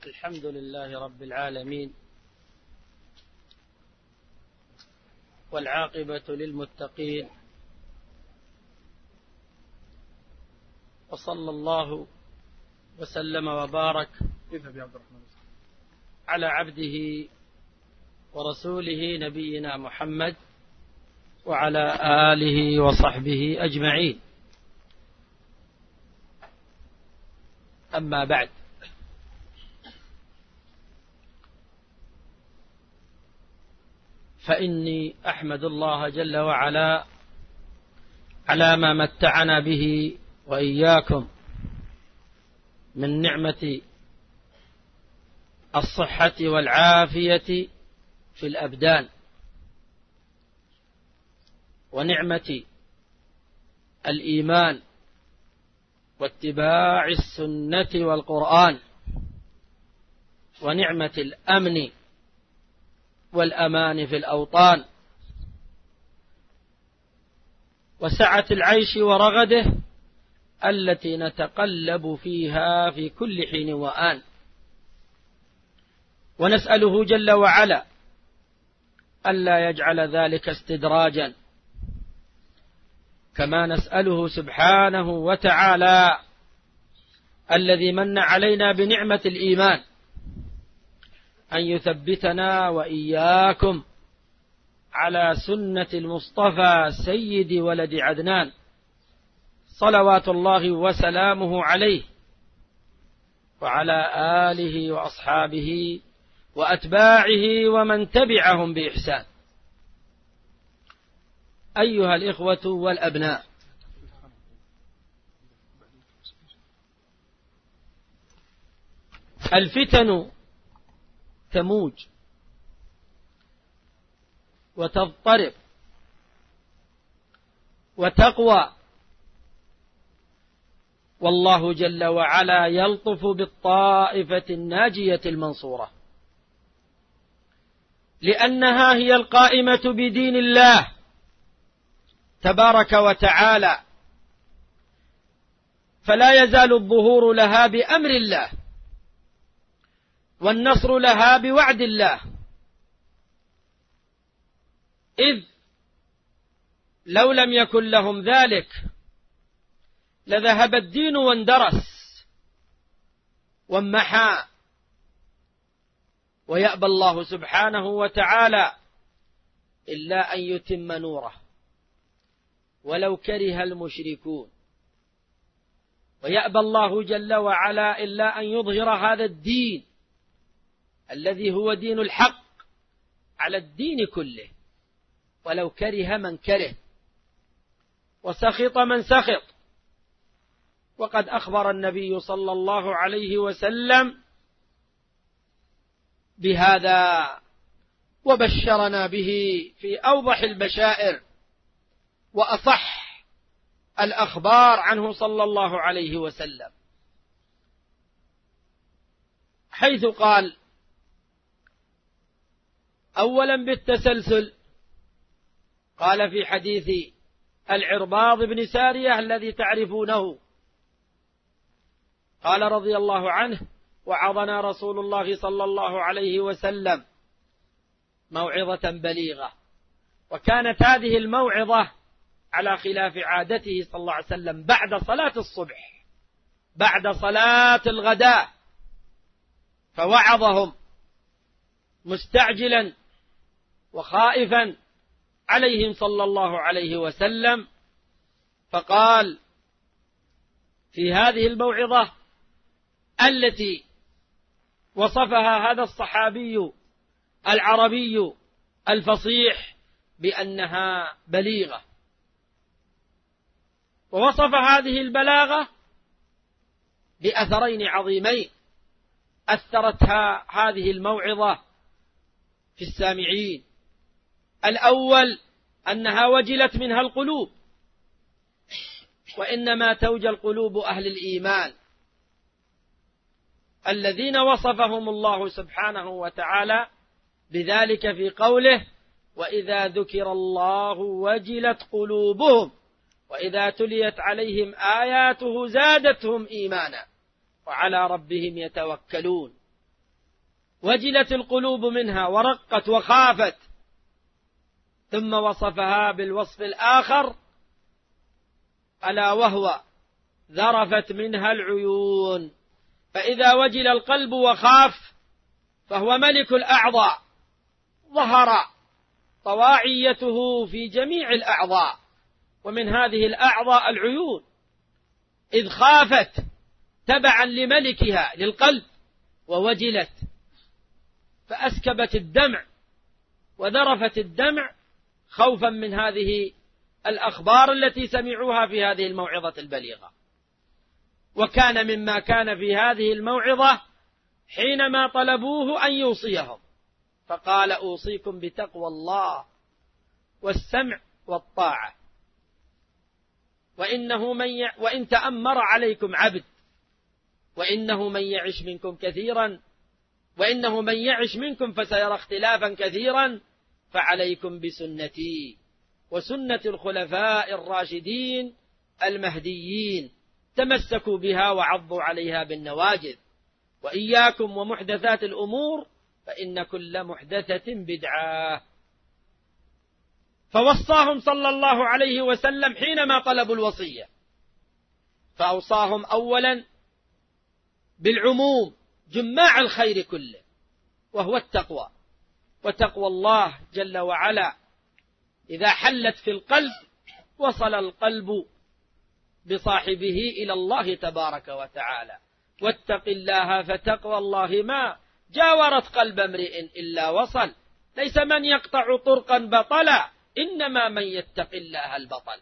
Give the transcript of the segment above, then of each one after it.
الحمد لله رب العالمين، والعاقبة للمتقين، وصلى الله وسلم وبارك على عبده ورسوله نبينا محمد وعلى آله وصحبه أجمعين. أما بعد، فإني أحمد الله جل وعلا على ما متعنا به وإياكم من نعمة الصحة والعافية في الأبدان، ونعمة الإيمان واتباع السنة والقرآن، ونعمة الأمن والأمان في الأوطان، وسعة العيش ورغده التي نتقلب فيها في كل حين وآن، ونسأله جل وعلا ألا يجعل ذلك استدراجا، كما نسأله سبحانه وتعالى الذي من علينا بنعمة الإيمان أن يثبتنا وإياكم على سنة المصطفى سيد ولد عدنان صلوات الله وسلامه عليه، وعلى آله وأصحابه وأتباعه ومن تبعهم بإحسان. أيها الإخوة والأبناء، الفتن تموج وتضطرب وتقوى، والله جل وعلا يلطف بالطائفة الناجية المنصورة، لأنها هي القائمة بدين الله تبارك وتعالى، فلا يزال الظهور لها بأمر الله، والنصر لها بوعد الله، إذ لو لم يكن لهم ذلك لذهب الدين واندرس وانمحى، ويأبى الله سبحانه وتعالى إلا أن يتم نوره ولو كره المشركون، ويأبى الله جل وعلا إلا أن يظهر هذا الدين الذي هو دين الحق على الدين كله، ولو كره من كره وسخط من سخط. وقد أخبر النبي صلى الله عليه وسلم بهذا وبشرنا به في أوضح البشائر وأصح الأخبار عنه صلى الله عليه وسلم، حيث قال أولا بالتسلسل، قال في حديث العرباض بن سارية الذي تعرفونه، قال رضي الله عنه: وعظنا رسول الله صلى الله عليه وسلم موعظة بليغة. وكانت هذه الموعظة على خلاف عادته صلى الله عليه وسلم بعد صلاة الصبح، بعد صلاة الغداء، فوعظهم مستعجلا وخائفا عليهم صلى الله عليه وسلم، فقال في هذه الموعظة التي وصفها هذا الصحابي العربي الفصيح بأنها بليغة، ووصف هذه البلاغة بأثرين عظيمين أثرتها هذه الموعظة في السامعين. الأول أنها وجلت منها القلوب، وإنما توجل قلوب أهل الإيمان الذين وصفهم الله سبحانه وتعالى بذلك في قوله: وإذا ذكر الله وجلت قلوبهم وإذا تليت عليهم آياته زادتهم إيمانا وعلى ربهم يتوكلون. وجلت القلوب منها ورقت وخافت. ثم وصفها بالوصف الآخر ألا وهو ذرفت منها العيون. فإذا وجل القلب وخاف فهو ملك الأعضاء، ظهر طواعيته في جميع الأعضاء، ومن هذه الأعضاء العيون، إذ خافت تبعا لملكها للقلب ووجلت فأسكبت الدمع وذرفت الدمع خوفا من هذه الأخبار التي سمعوها في هذه الموعظة البليغة. وكان مما كان في هذه الموعظة حينما طلبوه أن يوصيهم فقال أوصيكم بتقوى الله والسمع والطاعة، وإن تأمر عليكم عبد وإنه من يعش منكم فسيرى اختلافا كثيرا فعليكم بسنتي وسنة الخلفاء الراشدين المهديين تمسكوا بها وعضوا عليها بالنواجذ، وإياكم ومحدثات الأمور فإن كل محدثة بدعة. فوصاهم صلى الله عليه وسلم حينما طلبوا الوصية، فأوصاهم أولا بالعموم جماع الخير كله، وهو التقوى. وتقوى الله جل وعلا إذا حلت في القلب وصل القلب بصاحبه إلى الله تبارك وتعالى. واتق الله فتقوى الله ما جاورت قلب امرئ إلا وصل، ليس من يقطع طرقا بطلا، إنما من يتق الله البطل.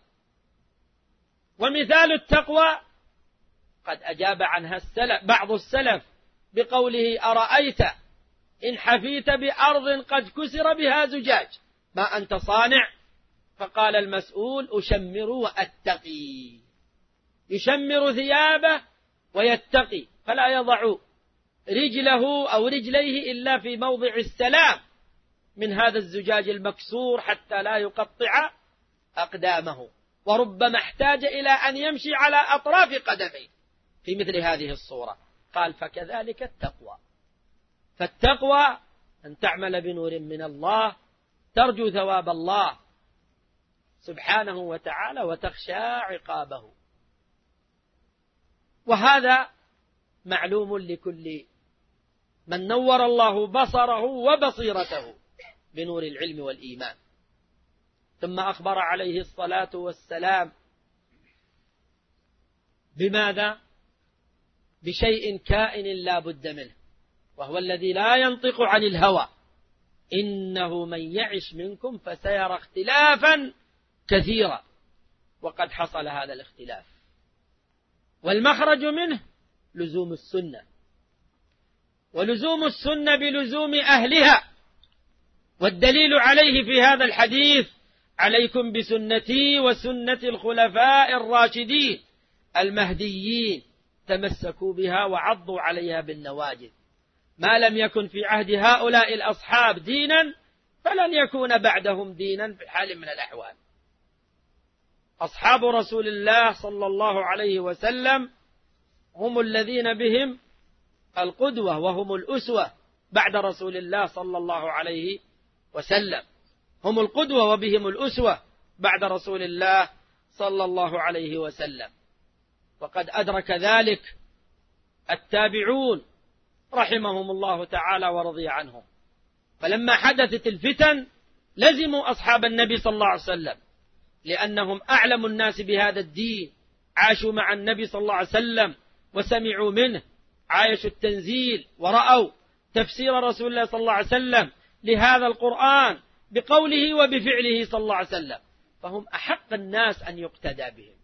ومثال التقوى قد أجاب عنها بعض السلف بقوله أرأيت إن حفيت بأرض قد كسر بها زجاج ما أنت صانع؟ فقال المسؤول أشمر وأتقي، يشمر ثيابه ويتقي، فلا يضع رجله أو رجليه إلا في موضع السلام من هذا الزجاج المكسور حتى لا يقطع أقدامه، وربما احتاج إلى أن يمشي على أطراف قدميه في مثل هذه الصورة. قال فكذلك التقوى، فالتقوى أن تعمل بنور من الله ترجو ثواب الله سبحانه وتعالى وتخشى عقابه. وهذا معلوم لكل من نور الله بصره وبصيرته بنور العلم والإيمان. ثم أخبر عليه الصلاة والسلام بماذا؟ بشيء كائن لا بد منه، وهو الذي لا ينطق عن الهوى، إنه من يعش منكم فسيرى اختلافا كثيرا. وقد حصل هذا الاختلاف، والمخرج منه لزوم السنة، ولزوم السنة بلزوم أهلها. والدليل عليه في هذا الحديث عليكم بسنتي وسنة الخلفاء الراشدين المهديين تمسكوا بها وعضوا عليها بالنواجذ. ما لم يكن في عهد هؤلاء الأصحاب دينا فلن يكون بعدهم دينا في حال من الأحوال. أصحاب رسول الله صلى الله عليه وسلم هم الذين بهم القدوة وهم الأسوة بعد رسول الله صلى الله عليه وسلم، هم القدوة وبهم الأسوة بعد رسول الله صلى الله عليه وسلم. وقد أدرك ذلك التابعون رحمهم الله تعالى ورضي عنهم، فلما حدثت الفتن لزموا أصحاب النبي صلى الله عليه وسلم لأنهم أعلم الناس بهذا الدين، عاشوا مع النبي صلى الله عليه وسلم وسمعوا منه، عايشوا التنزيل ورأوا تفسير رسول الله صلى الله عليه وسلم لهذا القرآن بقوله وبفعله صلى الله عليه وسلم، فهم أحق الناس أن يقتدى بهم،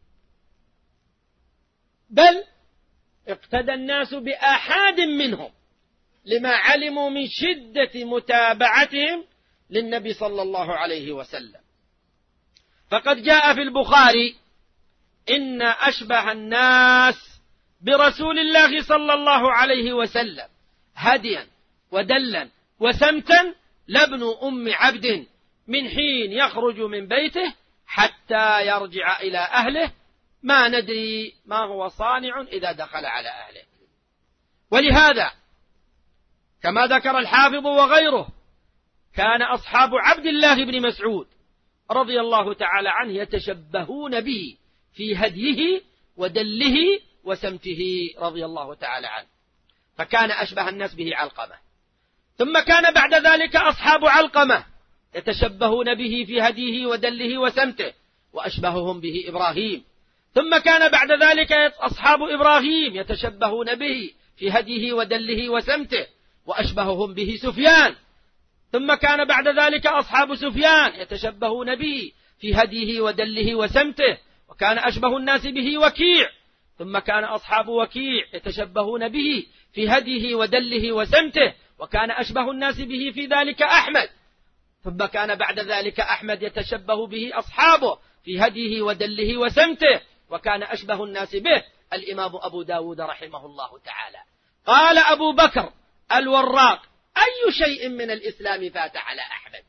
بل اقتدى الناس بآحاد منهم لما علموا من شدة متابعتهم للنبي صلى الله عليه وسلم. فقد جاء في البخاري إن أشبه الناس برسول الله صلى الله عليه وسلم هديا ودلا وسمتا لابن أم عبد من حين يخرج من بيته حتى يرجع إلى أهله ما ندري ما هو صانع إذا دخل على أهله. ولهذا كما ذكر الحافظ وغيره كان أصحاب عبد الله بن مسعود رضي الله تعالى عنه يتشبهون به في هديه ودله وسمته رضي الله تعالى عنه، فكان أشبه الناس به علقمة. ثم كان بعد ذلك أصحاب علقمة يتشبهون به في هديه ودله وسمته، وأشبههم به إبراهيم. ثم كان بعد ذلك أصحاب إبراهيم يتشبهون به في هديه ودله وسمته، وأشبههم به سفيان. ثم كان بعد ذلك أصحاب سفيان يتشبهون به في هديه ودله وسمته، وكان أشبه الناس به وكيع. ثم كان أصحاب وكيع يتشبهون به في هديه ودله وسمته، وكان أشبه الناس به في ذلك أحمد. ثم كان بعد ذلك أحمد يتشبه به أصحابه في هديه ودله وسمته، وكان أشبه الناس به الإمام أبو داود رحمه الله تعالى. قال أبو بكر الوراق: أي شيء من الإسلام فات على أحمد؟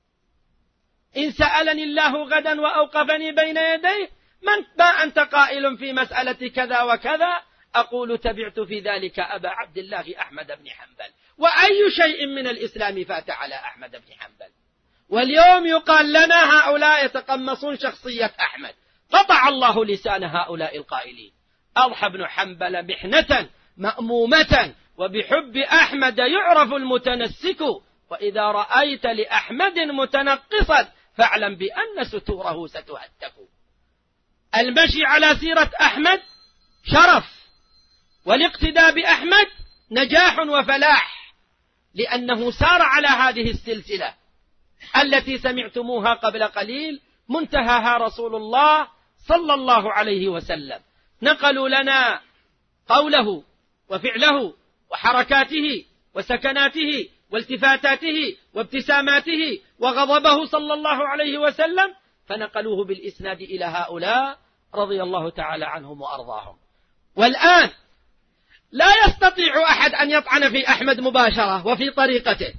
إن سألني الله غدا وأوقفني بين يديه ما أنت قائل في مسألة كذا وكذا، أقول تبعت في ذلك أبا عبد الله أحمد بن حنبل. وأي شيء من الإسلام فات على أحمد بن حنبل؟ واليوم يقال لنا هؤلاء يتقمصون شخصية أحمد. قطع الله لسان هؤلاء القائلين. أضحى بن حنبل محنة مأمومة، وبحب أحمد يعرف المتنسك، وإذا رأيت لأحمد متنقصا فاعلم بأن ستوره ستهتك. المشي على سيرة أحمد شرف، والاقتداء بأحمد نجاح وفلاح، لأنه سار على هذه السلسلة التي سمعتموها قبل قليل منتهاها رسول الله صلى الله عليه وسلم. نقلوا لنا قوله وفعله وحركاته وسكناته والتفاتاته وابتساماته وغضبه صلى الله عليه وسلم، فنقلوه بالإسناد إلى هؤلاء رضي الله تعالى عنهم وأرضاهم. والآن لا يستطيع أحد أن يطعن في أحمد مباشرة وفي طريقته،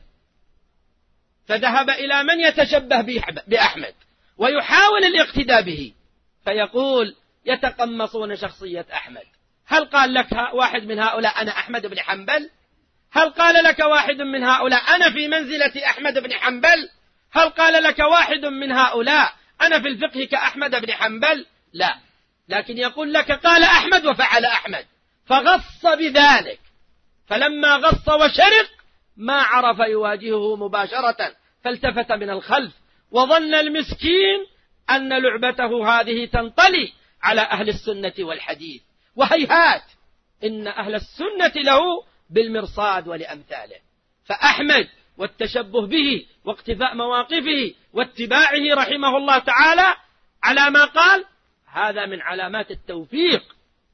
فذهب إلى من يتشبه بأحمد ويحاول الاقتداء به، فيقول يتقمصون شخصية أحمد. هل قال لك واحد من هؤلاء أنا أحمد بن حنبل؟ هل قال لك واحد من هؤلاء أنا في منزلة أحمد بن حنبل؟ هل قال لك واحد من هؤلاء أنا في الفقه كأحمد بن حنبل؟ لا، لكن يقول لك قال أحمد وفعل أحمد، فغص بذلك. فلما غص وشرق ما عرف يواجهه مباشرة، فالتفت من الخلف، وظن المسكين أن لعبته هذه تنطلي على أهل السنة والحديث، وهيهات، إن أهل السنة له بالمرصاد ولأمثاله. فأحمد والتشبه به واقتفاء مواقفه واتباعه رحمه الله تعالى على ما قال، هذا من علامات التوفيق.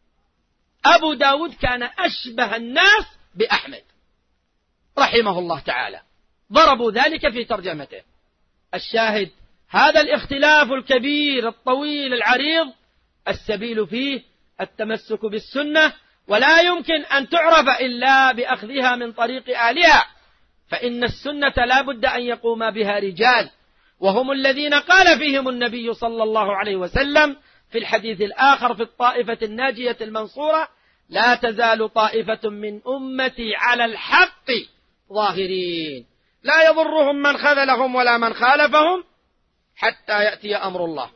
أبو داود كان أشبه الناس بأحمد رحمه الله تعالى، ضربوا ذلك في ترجمته. الشاهد هذا الاختلاف الكبير الطويل العريض، السبيل فيه التمسك بالسنة، ولا يمكن أن تعرف إلا بأخذها من طريق أهلها، فإن السنة لا بد أن يقوم بها رجال، وهم الذين قال فيهم النبي صلى الله عليه وسلم في الحديث الآخر في الطائفة الناجية المنصورة: لا تزال طائفة من أمتي على الحق ظاهرين لا يضرهم من خذلهم ولا من خالفهم حتى يأتي أمر الله.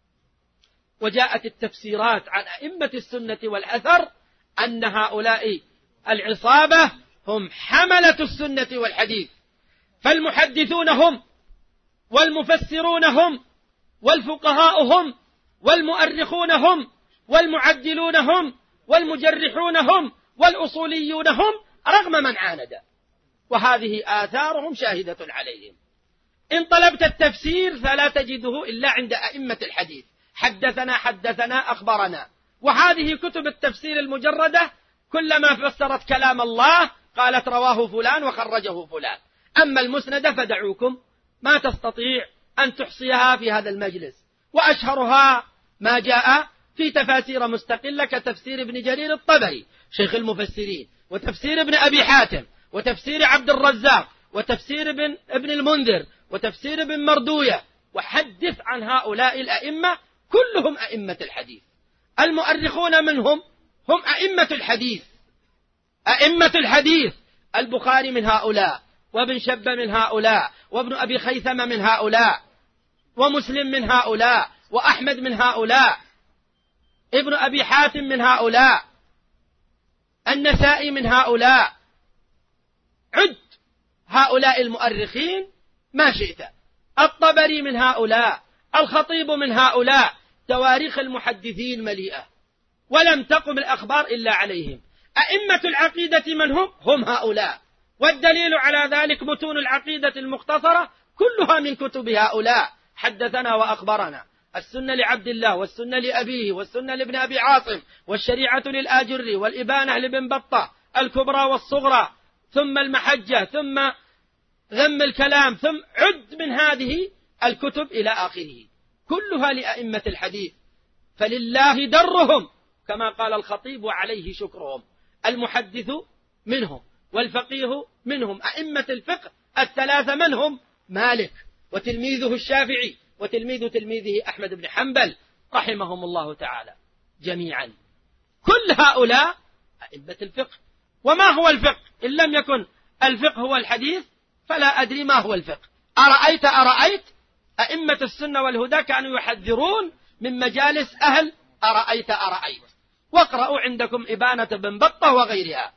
وجاءت التفسيرات عن أئمة السنة والأثر أن هؤلاء العصابة هم حملة السنة والحديث، فالمحدثون هم، والمفسرون هم، والفقهاء هم، والمؤرخون هم، والمعدلون هم، والمجرحون هم، والأصوليون هم، رغم من عاند، وهذه آثارهم شاهدة عليهم. إن طلبت التفسير فلا تجده إلا عند أئمة الحديث، حدثنا أخبرنا، وهذه كتب التفسير المجردة كلما فسرت كلام الله قالت رواه فلان وخرجه فلان. أما المسند فدعوكم ما تستطيع أن تحصيها في هذا المجلس، وأشهرها ما جاء في تفاسير مستقلة كتفسير ابن جرير الطبري شيخ المفسرين، وتفسير ابن أبي حاتم، وتفسير عبد الرزاق، وتفسير ابن المنذر، وتفسير ابن مردوية. وحدث عن هؤلاء الأئمة كلهم أئمة الحديث، المؤرخون منهم هم أئمة الحديث، أئمة الحديث البخاري من هؤلاء، وابن شب من هؤلاء، وابن أبي خيثمة من هؤلاء، ومسلم من هؤلاء، وأحمد من هؤلاء، ابن أبي حاتم من هؤلاء، النسائي من هؤلاء. عد هؤلاء المؤرخين ما شئت، الطبري من هؤلاء، الخطيب من هؤلاء. تواريخ المحدثين مليئة، ولم تقم الأخبار إلا عليهم. أئمة العقيدة من هم هؤلاء، والدليل على ذلك متون العقيدة المختصرة كلها من كتب هؤلاء. حدثنا وأخبرنا، السنة لعبد الله، والسنة لأبيه، والسنة لابن أبي عاصم، والشريعة للآجري، والإبانة لابن بطة، الكبرى والصغرى، ثم المحجة، ثم ذم الكلام، ثم عد من هذه الكتب إلى آخره، كلها لأئمة الحديث. فلله درهم كما قال الخطيب وعليه شكرهم. المحدث منهم، والفقيه منهم. أئمة الفقه الثلاثة من هم؟ مالك، وتلميذه الشافعي، وتلميذ تلميذه أحمد بن حنبل رحمهم الله تعالى جميعا. كل هؤلاء أئمة الفقه. وما هو الفقه؟ إن لم يكن الفقه هو الحديث فلا أدري ما هو الفقه. أرأيت أئمة السنة والهدى كانوا يحذرون من مجالس أهل أرأيت. واقرأوا عندكم إبانة بن بطة وغيرها.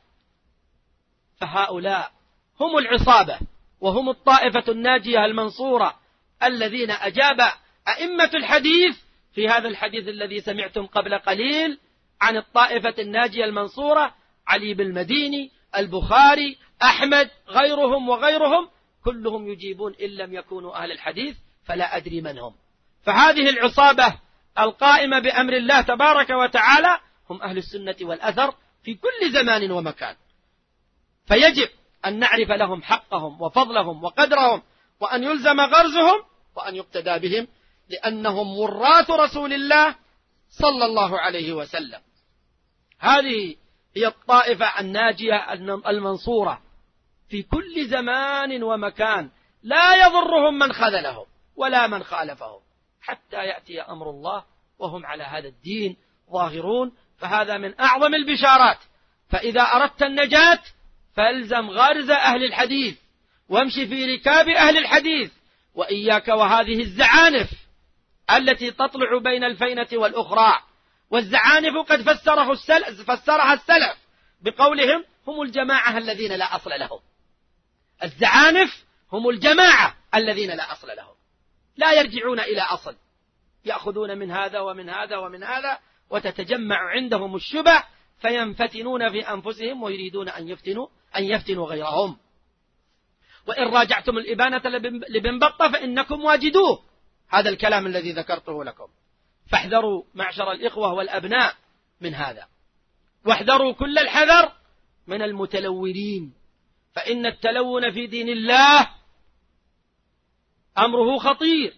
فهؤلاء هم العصابة، وهم الطائفة الناجية المنصورة الذين أجاب أئمة الحديث في هذا الحديث الذي سمعتم قبل قليل عن الطائفة الناجية المنصورة: علي بن المديني، البخاري، أحمد، غيرهم وغيرهم، كلهم يجيبون إن لم يكونوا أهل الحديث فلا أدري من هم. فهذه العصابة القائمة بأمر الله تبارك وتعالى هم أهل السنة والأثر في كل زمان ومكان. فيجب أن نعرف لهم حقهم وفضلهم وقدرهم، وأن يلزم غرزهم، وأن يقتدى بهم، لأنهم وراث رسول الله صلى الله عليه وسلم. هذه هي الطائفة الناجية المنصورة في كل زمان ومكان، لا يضرهم من خذلهم ولا من خالفهم حتى يأتي أمر الله وهم على هذا الدين ظاهرون. فهذا من أعظم البشارات. فإذا أردت النجاة فالزم غرز أهل الحديث، وامشي في ركاب أهل الحديث، وإياك وهذه الزعانف التي تطلع بين الفينة والأخرى. والزعانف قد فسرها السلف بقولهم: هم الجماعة الذين لا أصل لهم. الزعانف هم الجماعة الذين لا أصل لهم، لا يرجعون إلى أصل، يأخذون من هذا ومن هذا ومن هذا، وتتجمع عندهم الشبه فينفتنون في أنفسهم ويريدون أن يفتنوا غيرهم. وإن راجعتم الإبانة لابن بطة فإنكم واجدوه هذا الكلام الذي ذكرته لكم. فاحذروا معشر الإخوة والأبناء من هذا، واحذروا كل الحذر من المتلونين، فإن التلون في دين الله أمره خطير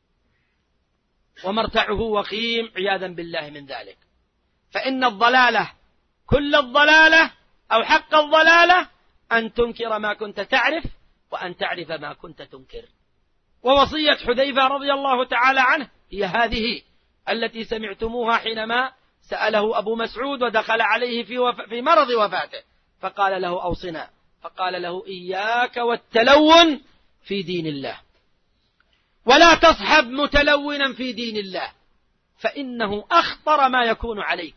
ومرتعه وخيم عياذا بالله من ذلك. فإن الضلالة كل الضلالة أو حق الضلالة أن تنكر ما كنت تعرف، وأن تعرف ما كنت تنكر. ووصية حذيفة رضي الله تعالى عنه هي هذه التي سمعتموها حينما سأله أبو مسعود ودخل عليه في مرض وفاته فقال له: أوصنا. فقال له: إياك والتلون في دين الله، ولا تصحب متلونا في دين الله، فإنه أخطر ما يكون عليك،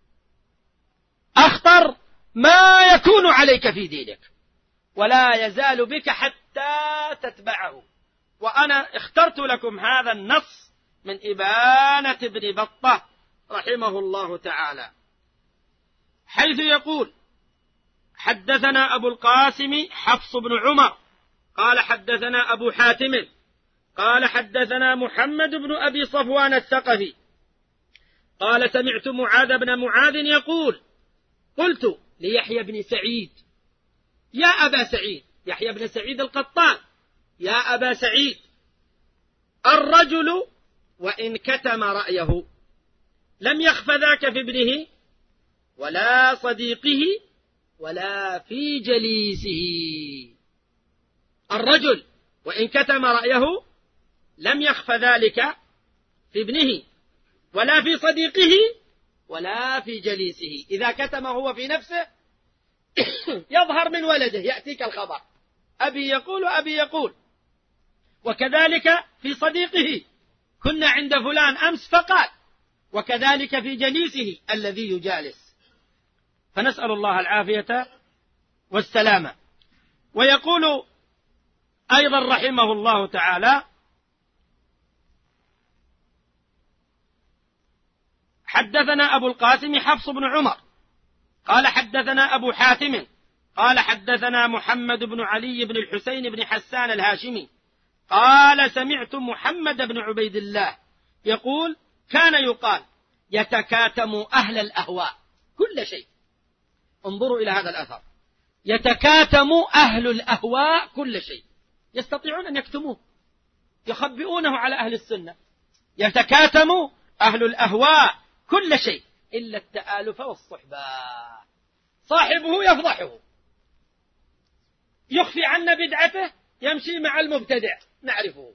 أخطر ما يكون عليك في دينك، ولا يزال بك حتى تتبعه. وأنا اخترت لكم هذا النص من إبانة ابن بطة رحمه الله تعالى، حيث يقول: حدثنا أبو القاسم حفص بن عمر قال حدثنا أبو حاتم قال حدثنا محمد بن أبي صفوان الثقفي قال: سمعت معاذ بن معاذ يقول: قلت ليحيى بن سعيد: يا أبا سعيد، يحيى بن سعيد القطان: يا أبا سعيد، الرجل وإن كتم رأيه لم يخف ذاك في ابنه ولا صديقه ولا في جليسه. الرجل وإن كتم رأيه لم يخف ذلك في ابنه ولا في صديقه ولا في جليسه. إذا كتم هو في نفسه يظهر من ولده، يأتيك الخبر أبي يقول وأبي يقول. وكذلك في صديقه، كنا عند فلان أمس فقال، وكذلك في جليسه الذي يجالس. فنسأل الله العافية والسلامة. ويقول أيضا رحمه الله تعالى: حدثنا أبو القاسم حفص بن عمر قال حدثنا أبو حاتم قال حدثنا محمد بن علي بن الحسين بن حسان الهاشمي قال سمعت محمد بن عبيد الله يقول: كان يقال يتكاتم أهل الأهواء كل شيء. انظروا إلى هذا الأثر: يتكاتم أهل الأهواء كل شيء. يستطيعون أن يكتموه، يخبئونه على أهل السنة. يتكاتم أهل الأهواء كل شيء إلا التآلف والصحبة. صاحبه يفضحه، يخفي عنا بدعته، يمشي مع المبتدع نعرفه،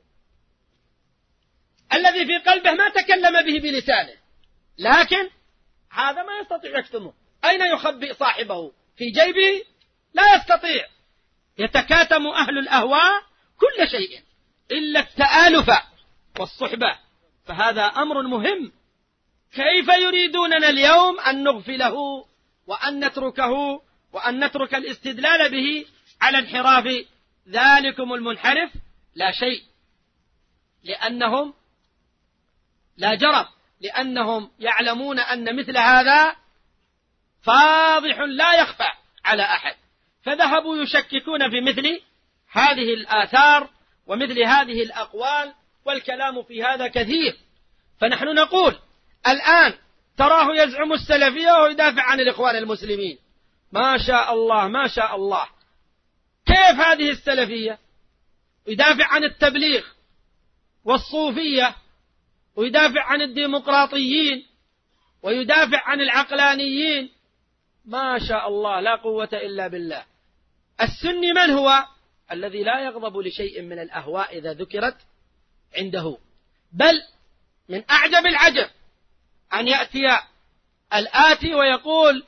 الذي في قلبه ما تكلم به بلسانه، لكن هذا ما يستطيع يكتمه. أين يخبئ صاحبه؟ في جيبه؟ لا يستطيع. يتكاتم أهل الأهواء كل شيء إلا التآلف والصحبة. فهذا أمر مهم. كيف يريدوننا اليوم أن نغفله وأن نتركه وأن نترك الاستدلال به على انحراف ذلكم المنحرف؟ لا شيء، لأنهم لا جرم، لأنهم يعلمون أن مثل هذا فاضح لا يخفى على أحد، فذهبوا يشككون في مثل هذه الآثار ومثل هذه الأقوال، والكلام في هذا كثير. فنحن نقول الآن تراه يزعم السلفية ويدافع عن الإخوان المسلمين، ما شاء الله ما شاء الله. كيف هذه السلفية؟ يدافع عن التبليغ والصوفية، ويدافع عن الديمقراطيين، ويدافع عن العقلانيين، ما شاء الله لا قوة إلا بالله. السني من هو؟ الذي لا يغضب لشيء من الأهواء إذا ذكرت عنده. بل من أعجب العجب أن يأتي الآتي ويقول: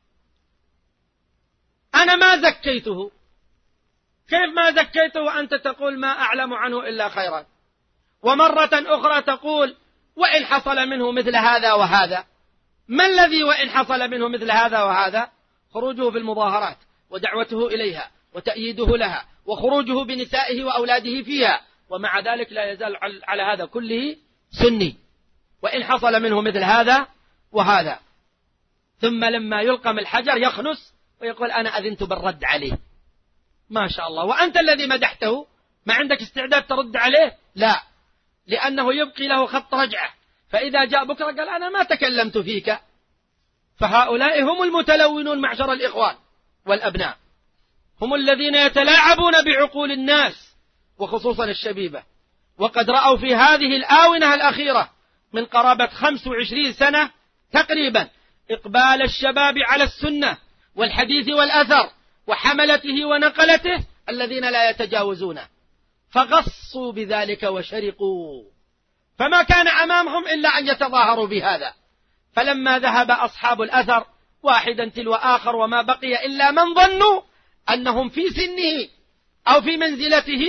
أنا ما زكيته. كيف ما زكيته وأنت تقول ما أعلم عنه إلا خيرا؟ ومرة أخرى تقول: وإن حصل منه مثل هذا وهذا. ما الذي وإن حصل منه مثل هذا وهذا؟ خروجه في المظاهرات ودعوته إليها وتأييده لها وخروجه بنسائه وأولاده فيها، ومع ذلك لا يزال على هذا كله سني. وإن حصل منه مثل هذا وهذا، ثم لما يلقم الحجر يخنس ويقول: أنا أذنت بالرد عليه. ما شاء الله. وأنت الذي مدحته ما عندك استعداد ترد عليه؟ لا، لأنه يبقي له خط رجعة، فإذا جاء بكرة قال: أنا ما تكلمت فيك. فهؤلاء هم المتلونون معشر الإخوان والأبناء، هم الذين يتلاعبون بعقول الناس وخصوصا الشبيبة. وقد رأوا في هذه الآونة الأخيرة من قرابة 25 سنة تقريبا إقبال الشباب على السنة والحديث والأثر وحملته ونقلته الذين لا يتجاوزونه، فغصوا بذلك وشرقوا، فما كان أمامهم إلا أن يتظاهروا بهذا. فلما ذهب أصحاب الأثر واحدا تلو آخر وما بقي إلا من ظنوا أنهم في سنه أو في منزلته،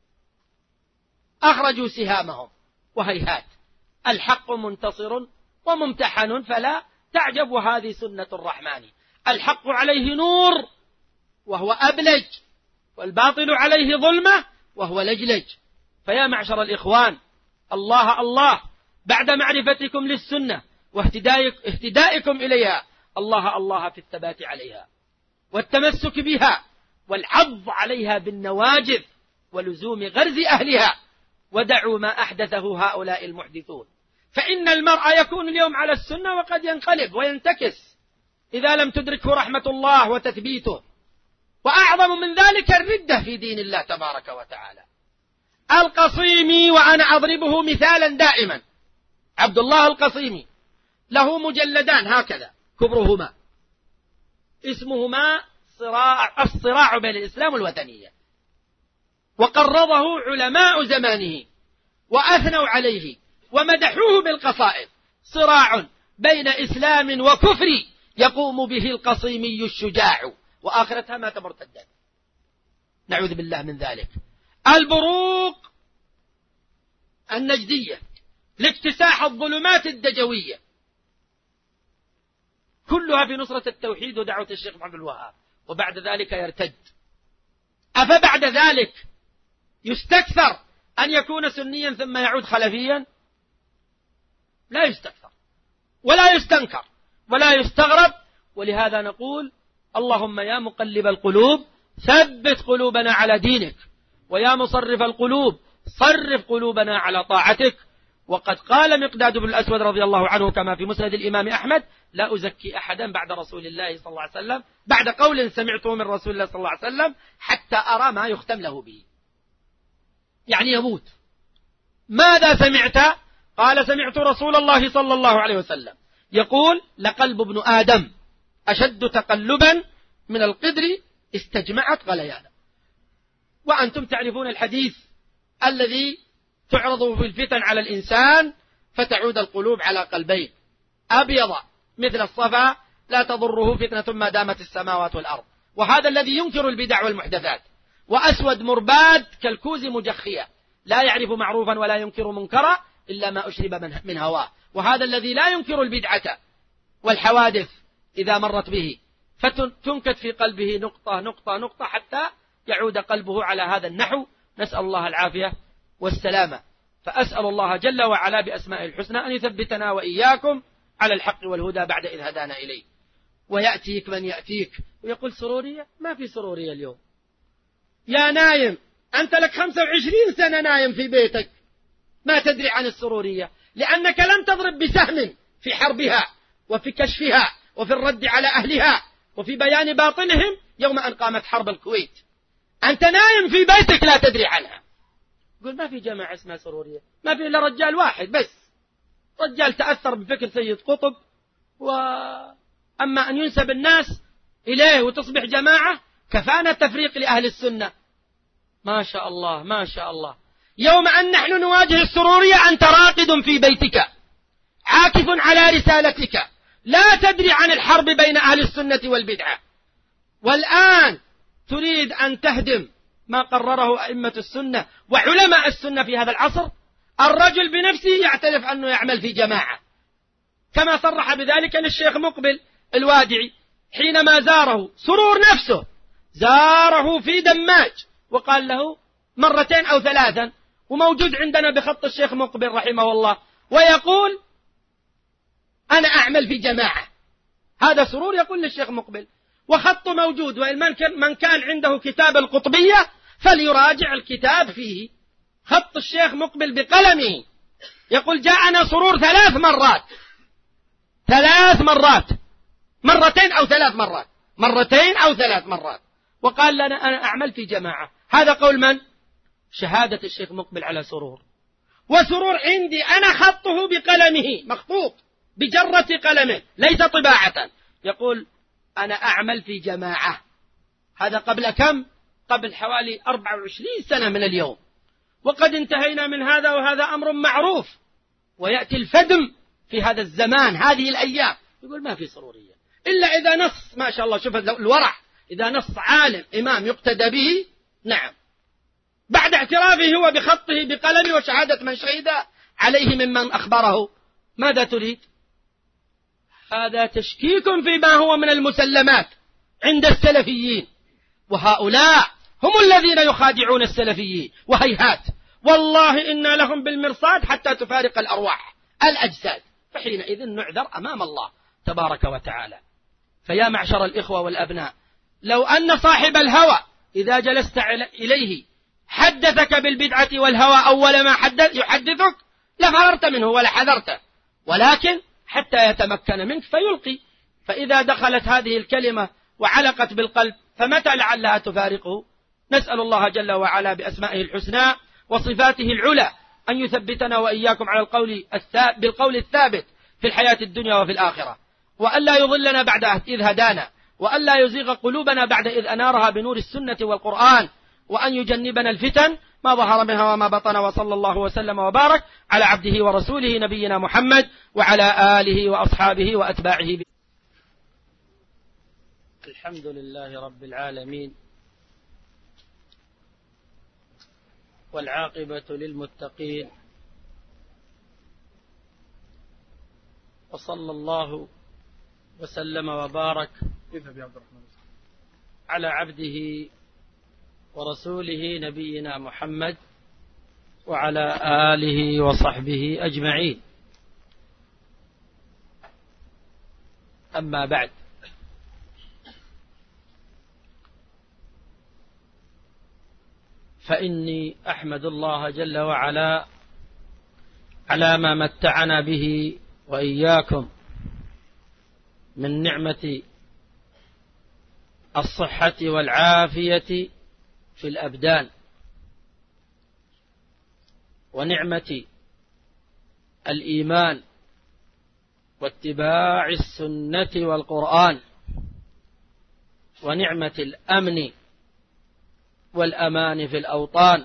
أخرجوا سهامهم. وهيهات، الحق منتصر وممتحن فلا تعجب، وهذه سنة الرحمن. الحق عليه نور وهو أبلج، والباطل عليه ظلمة وهو لجلج. فيا معشر الإخوان، الله الله بعد معرفتكم للسنة واهتدائكم إليها، الله الله في الثبات عليها والتمسك بها والعض عليها بالنواجذ ولزوم غرز أهلها، ودعوا ما أحدثه هؤلاء المحدثون. فإن المرء يكون اليوم على السنة وقد ينقلب وينتكس إذا لم تدركه رحمة الله وتثبيته. وأعظم من ذلك الردة في دين الله تبارك وتعالى. القصيمي، وأنا أضربه مثالا دائما، عبد الله القصيمي له مجلدان هكذا كبرهما، اسمهما الصراع بين الإسلام والوثنية، وقرضه علماء زمانه وأثنوا عليه ومدحوه بالقصائد. صراع بين إسلام وكفر يقوم به القصيمي الشجاع، وآخرتها مات مرتدا، نعوذ بالله من ذلك. البروق النجدية لاكتساح الظلمات الدجوية كلها في نصرة التوحيد ودعوة الشيخ محمد الوهاب، وبعد ذلك يرتد. أفبعد ذلك يستكثر أن يكون سنيا ثم يعود خلفيا؟ لا يستكثر ولا يستنكر ولا يستغرب. ولهذا نقول اللهم يا مقلب القلوب ثبت قلوبنا على دينك، ويا مصرف القلوب صرف قلوبنا على طاعتك. وقد قال مقداد بن الأسود رضي الله عنه كما في مسند الإمام أحمد: لا أزكي أحدا بعد رسول الله صلى الله عليه وسلم، بعد قول سمعته من رسول الله صلى الله عليه وسلم حتى أرى ما يختم له به، يعني يموت. ماذا سمعت؟ قال: سمعت رسول الله صلى الله عليه وسلم يقول: لقلب ابن آدم أشد تقلبا من القدر استجمعت غليانا. وأنتم تعرفون الحديث الذي تعرض في الفتن على الإنسان فتعود القلوب على قلبين: أبيض مثل الصفا لا تضره فتنة ما دامت السماوات والأرض. وهذا الذي ينكر البدع والمحدثات. وأسود مرباد كالكوز مجخية لا يعرف معروفا ولا ينكر منكرا إلا ما أشرب من هواه. وهذا الذي لا ينكر البدعة والحوادث إذا مرت به فتنكت في قلبه نقطة نقطة نقطة حتى يعود قلبه على هذا النحو. نسأل الله العافية والسلامة. فأسأل الله جل وعلا بأسمائه الحسنى أن يثبتنا وإياكم على الحق والهدى بعد إذ هدانا إليه. ويأتيك من يأتيك ويقول: سرورية؟ ما في سرورية اليوم يا نايم، أنت لك 25 سنة نايم في بيتك ما تدري عن السرورية، لأنك لم تضرب بسهم في حربها وفي كشفها وفي الرد على أهلها وفي بيان باطلهم يوم أن قامت حرب الكويت. أنت نايم في بيتك لا تدري عنها. يقول: ما في جماعة اسمها سرورية، ما في إلا رجال واحد بس، رجال تأثر بفكر سيد قطب، وأما أن ينسب الناس إليه وتصبح جماعة كفانا تفريق لأهل السنة. ما شاء الله ما شاء الله. يوم أن نحن نواجه السرورية أنت راقد في بيتك عاكف على رسالتك لا تدري عن الحرب بين أهل السنة والبدعة، والآن تريد أن تهدم ما قرره أئمة السنة وعلماء السنة في هذا العصر. الرجل بنفسه يعترف أنه يعمل في جماعة، كما صرح بذلك للشيخ مقبل الوادعي حينما زاره سرور نفسه، زاره في دماج وقال له 2 أو 3، وموجود عندنا بخط الشيخ مقبل رحمه الله، ويقول: أنا أعمل في جماعة. هذا سرور يقول للشيخ مقبل، وخط موجود، ومن كان عنده كتاب القطبية فليراجع الكتاب فيه خط الشيخ مقبل بقلمه. يقول: جاءنا سرور 3 مرات، 2 أو 3 مرات، 2 أو 3 مرات، وقال لنا أنا أعمل في جماعة. هذا قول من؟ شهادة الشيخ مقبل على سرور. وسرور عندي أنا خطه بقلمه مخطوط بجرة قلمه ليس طباعة، يقول: أنا أعمل في جماعة. هذا قبل كم؟ قبل حوالي 24 سنة من اليوم. وقد انتهينا من هذا، وهذا أمر معروف. ويأتي الفدم في هذا الزمان هذه الأيام يقول: ما في سرورية إلا إذا نص، ما شاء الله، شوف الورع، إذا نص عالم إمام يقتدى به، نعم، بعد اعترافه هو بخطه بقلمه وشهادة من شهد عليه ممن أخبره. ماذا تريد؟ هذا تشكيك فيما هو من المسلمات عند السلفيين، وهؤلاء هم الذين يخادعون السلفيين. وهيهات والله إنا لهم بالمرصاد حتى تفارق الأرواح الأجساد، فحينئذ نعذر أمام الله تبارك وتعالى. فيا معشر الإخوة والأبناء، لو أن صاحب الهوى إذا جلست إليه حدثك بالبدعة والهوى أول ما يحدثك لفررت منه ولا حذرته، ولكن حتى يتمكن منك فيلقي. فإذا دخلت هذه الكلمة وعلقت بالقلب فمتى لعلها تفارقه؟ نسأل الله جل وعلا بأسمائه الحسنى وصفاته العلى أن يثبتنا وإياكم على بالقول الثابت في الحياة الدنيا وفي الآخرة، وأن لا يضلنا بعد إذ هدانا، وأن لا يزيغ قلوبنا بعد إذ أنارها بنور السنة والقرآن، وأن يجنبنا الفتن ما ظهر منها وما بطن. وصلى الله وسلم وبارك على عبده ورسوله نبينا محمد وعلى آله وأصحابه وأتباعه. الحمد لله رب العالمين، والعاقبة للمتقين، وصلى الله وسلم وبارك على عبده ورسوله نبينا محمد وعلى آله وصحبه أجمعين. أما بعد، فإني أحمد الله جل وعلا على ما متعنا به وإياكم من نعمة الصحة والعافية في الأبدان، ونعمة الإيمان واتباع السنة والقرآن، ونعمة الأمن والأمان في الأوطان،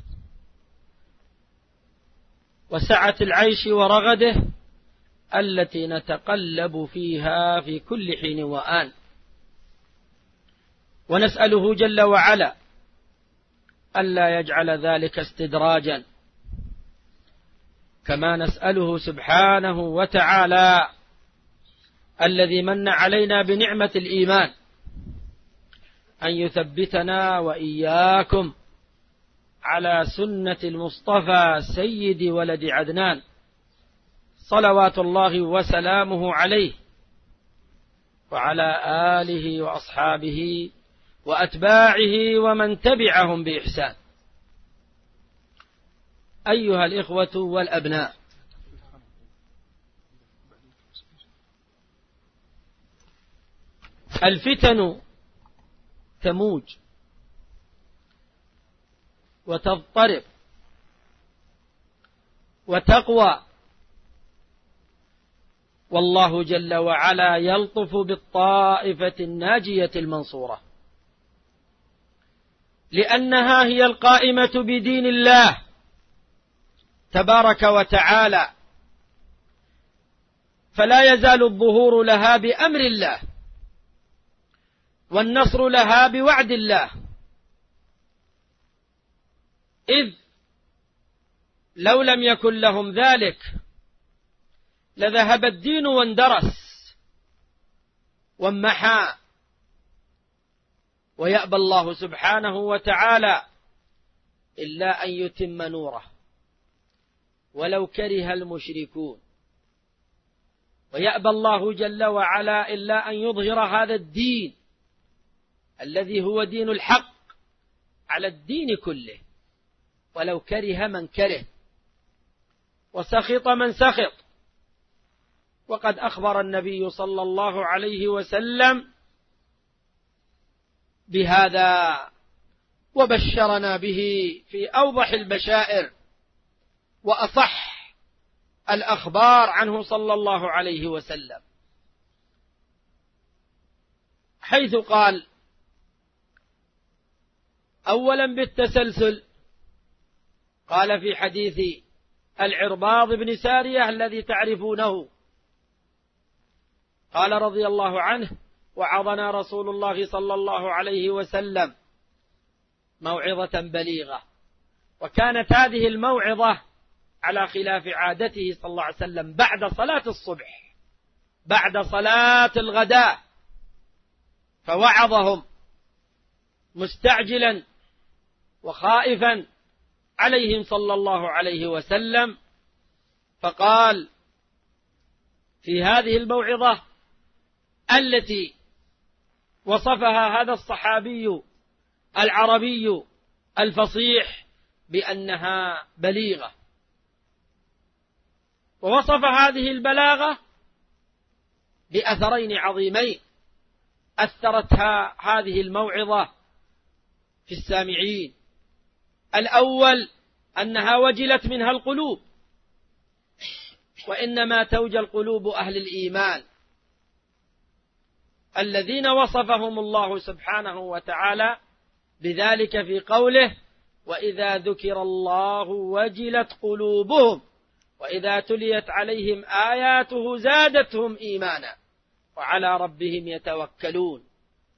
وسعة العيش ورغده التي نتقلب فيها في كل حين وآن. ونسأله جل وعلا ألا يجعل ذلك استدراجا، كما نسأله سبحانه وتعالى الذي من علينا بنعمة الإيمان أن يثبتنا وإياكم على سنة المصطفى سيد ولد عدنان صلوات الله وسلامه عليه، وعلى آله وأصحابه وأتباعه ومن تبعهم بإحسان. أيها الإخوة والأبناء، الفتن تموج وتضطرب وتقوى، والله جل وعلا يلطف بالطائفة الناجية المنصورة، لأنها هي القائمة بدين الله تبارك وتعالى، فلا يزال الظهور لها بأمر الله، والنصر لها بوعد الله، إذ لو لم يكن لهم ذلك لذهب الدين واندرس وانمحى، ويأبى الله سبحانه وتعالى إلا أن يتم نوره ولو كره المشركون، ويأبى الله جل وعلا إلا أن يظهر هذا الدين الذي هو دين الحق على الدين كله ولو كره من كره وسخط من سخط. وقد أخبر النبي صلى الله عليه وسلم بهذا وبشرنا به في أوضح البشائر وأصح الأخبار عنه صلى الله عليه وسلم، حيث قال أولا بالتسلسل، قال في حديث العرباض بن سارية الذي تعرفونه، قال رضي الله عنه: وعظنا رسول الله صلى الله عليه وسلم موعظة بليغة. وكانت هذه الموعظة على خلاف عادته صلى الله عليه وسلم بعد صلاة الصبح، بعد صلاة الغداء، فوعظهم مستعجلا وخائفا عليهم صلى الله عليه وسلم، فقال في هذه الموعظة التي وصفها هذا الصحابي العربي الفصيح بأنها بليغة، ووصف هذه البلاغة بأثرين عظيمين أثرتها هذه الموعظة في السامعين. الأول أنها وجلت منها القلوب، وإنما توجل قلوب أهل الإيمان الذين وصفهم الله سبحانه وتعالى بذلك في قوله: وإذا ذكر الله وجلت قلوبهم وإذا تليت عليهم آياته زادتهم إيمانا وعلى ربهم يتوكلون.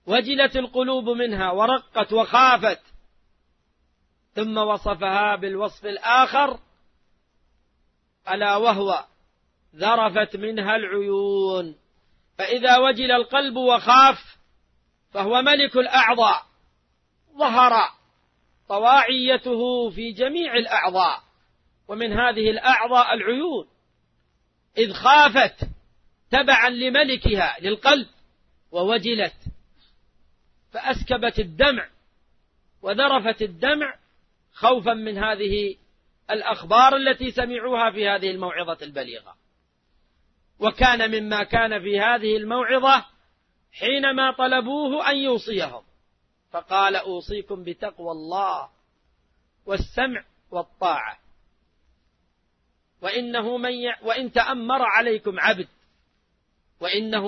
وجلت القلوب منها ورقت وخافت، ثم وصفها بالوصف الآخر ألا وهو ذرفت منها العيون. فإذا وجل القلب وخاف فهو ملك الأعضاء، ظهر طواعيته في جميع الأعضاء، ومن هذه الأعضاء العيون، إذ خافت تبعا لملكها للقلب ووجلت فأسكبت الدمع وذرفت الدمع خوفا من هذه الأخبار التي سمعوها في هذه الموعظة البليغة. وكان مما كان في هذه الموعظة حينما طلبوه أن يوصيهم فقال أوصيكم بتقوى الله والسمع والطاعة، وإن تأمر عليكم عبد وإنه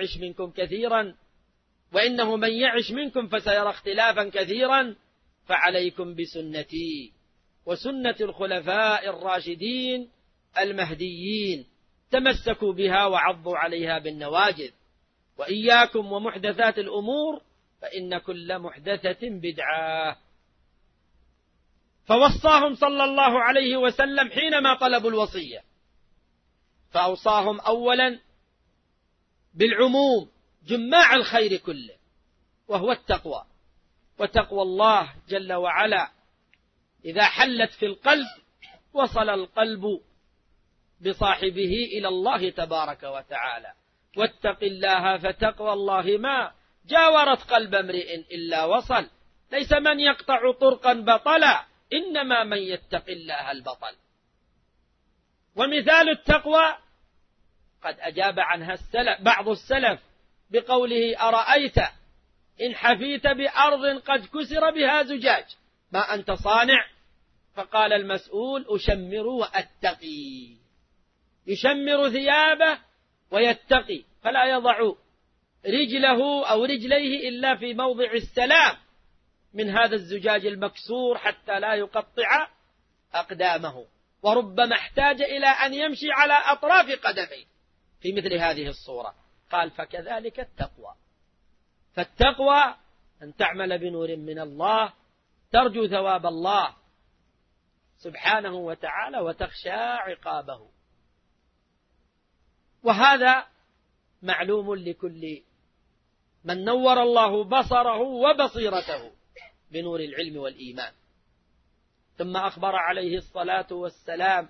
من يعش منكم فسيرى اختلافا كثيرا فعليكم بسنتي وسنة الخلفاء الراشدين المهديين تمسكوا بها وعضوا عليها بالنواجذ، وإياكم ومحدثات الأمور فإن كل محدثة بدعة. فوصاهم صلى الله عليه وسلم حينما طلبوا الوصية، فأوصاهم أولا بالعموم جماع الخير كله، وهو التقوى، وتقوى الله جل وعلا إذا حلت في القلب وصل القلب بصاحبه إلى الله تبارك وتعالى. واتق الله فتقوى الله ما جاورت قلب امرئ إلا وصل، ليس من يقطع طرقا بطلا إنما من يتق الله البطل. ومثال التقوى قد أجاب عنها بعض السلف بقوله أرأيت إن حفيت بأرض قد كسر بها زجاج ما أنت صانع؟ فقال المسؤول أشمر وأتقي، يشمر ثيابه ويتقي، فلا يضع رجله أو رجليه إلا في موضع السلام من هذا الزجاج المكسور حتى لا يقطع أقدامه، وربما احتاج إلى أن يمشي على أطراف قدميه في مثل هذه الصورة. قال فكذلك التقوى، فالتقوى أن تعمل بنور من الله ترجو ثواب الله سبحانه وتعالى وتخشى عقابه، وهذا معلوم لكل من نور الله بصره وبصيرته بنور العلم والإيمان. ثم أخبر عليه الصلاة والسلام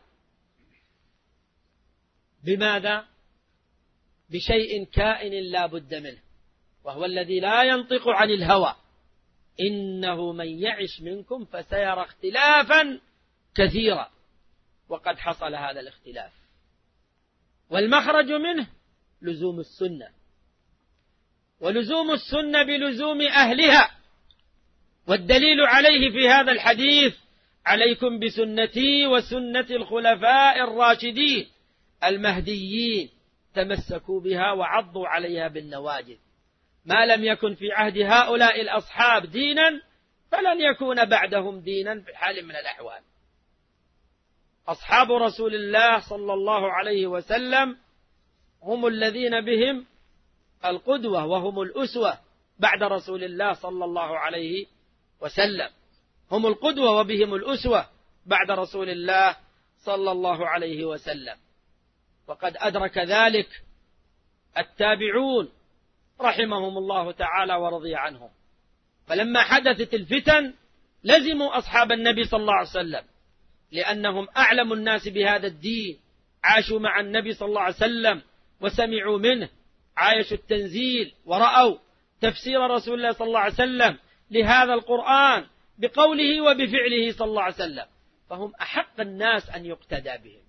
بماذا؟ بشيء كائن لا بد منه، وهو الذي لا ينطق عن الهوى، إنه من يعش منكم فسيرى اختلافا كثيرا، وقد حصل هذا الاختلاف، والمخرج منه لزوم السنة، ولزوم السنة بلزوم أهلها، والدليل عليه في هذا الحديث عليكم بسنتي وسنة الخلفاء الراشدين المهديين تمسكوا بها وعضوا عليها بالنواجذ. ما لم يكن في عهد هؤلاء الأصحاب دينا فلن يكون بعدهم دينا في حال من الأحوال. أصحاب رسول الله صلى الله عليه وسلم هم الذين بهم القدوة وهم الأسوة بعد رسول الله صلى الله عليه وسلم، هم القدوة وبهم الأسوة بعد رسول الله صلى الله عليه وسلم. وقد أدرك ذلك التابعون رحمهم الله تعالى ورضي عنهم، فلما حدثت الفتن لزموا أصحاب النبي صلى الله عليه وسلم، لأنهم أعلم الناس بهذا الدين، عاشوا مع النبي صلى الله عليه وسلم وسمعوا منه، عايشوا التنزيل ورأوا تفسير رسول الله صلى الله عليه وسلم لهذا القرآن بقوله وبفعله صلى الله عليه وسلم، فهم أحق الناس أن يقتدى بهم،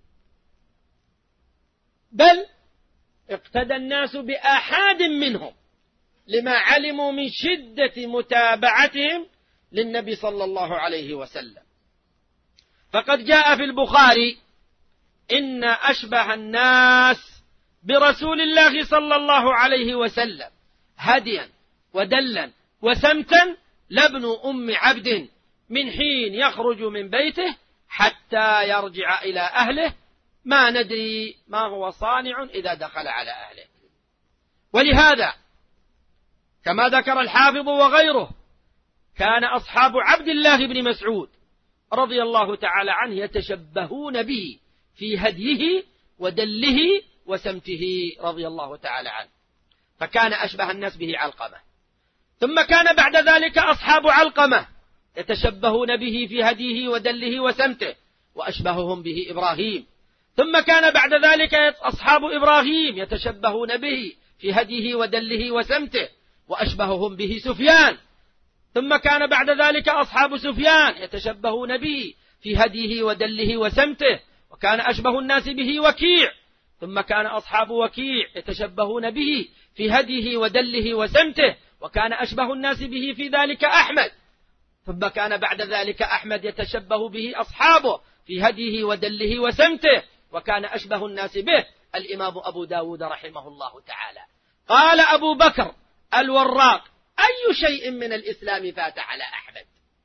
بل اقتدى الناس بآحاد منهم لما علموا من شدة متابعتهم للنبي صلى الله عليه وسلم. فقد جاء في البخاري إن أشبه الناس برسول الله صلى الله عليه وسلم هديا ودلا وسمتا لابن أم عبد من حين يخرج من بيته حتى يرجع إلى أهله ما ندري ما هو صانع إذا دخل على أهله. ولهذا كما ذكر الحافظ وغيره كان أصحاب عبد الله بن مسعود رضي الله تعالى عنه يتشبهون به في هديه ودله وسمته رضي الله تعالى عنه، فكان أشبه الناس به علقمة. ثم كان بعد ذلك أصحاب علقمة يتشبهون به في هديه ودله وسمته، وأشبههم به إبراهيم. ثم كان بعد ذلك أصحاب إبراهيم يتشبهون به في هديه ودله وسمته، وأشبههم به سفيان. ثم كان بعد ذلك أصحاب سفيان يتشبهون به في هديه ودله وسمته، وكان أشبه الناس به وكيع. ثم كان أصحاب وكيع يتشبهون به في هديه ودله وسمته، وكان أشبه الناس به في ذلك أحمد. ثم كان بعد ذلك أحمد يتشبه به أصحابه في هديه ودله وسمته، وكان أشبه الناس به الإمام أبو داود رحمه الله تعالى. قال أبو بكر الوراق: أي شيء من الإسلام فات على أحمد؟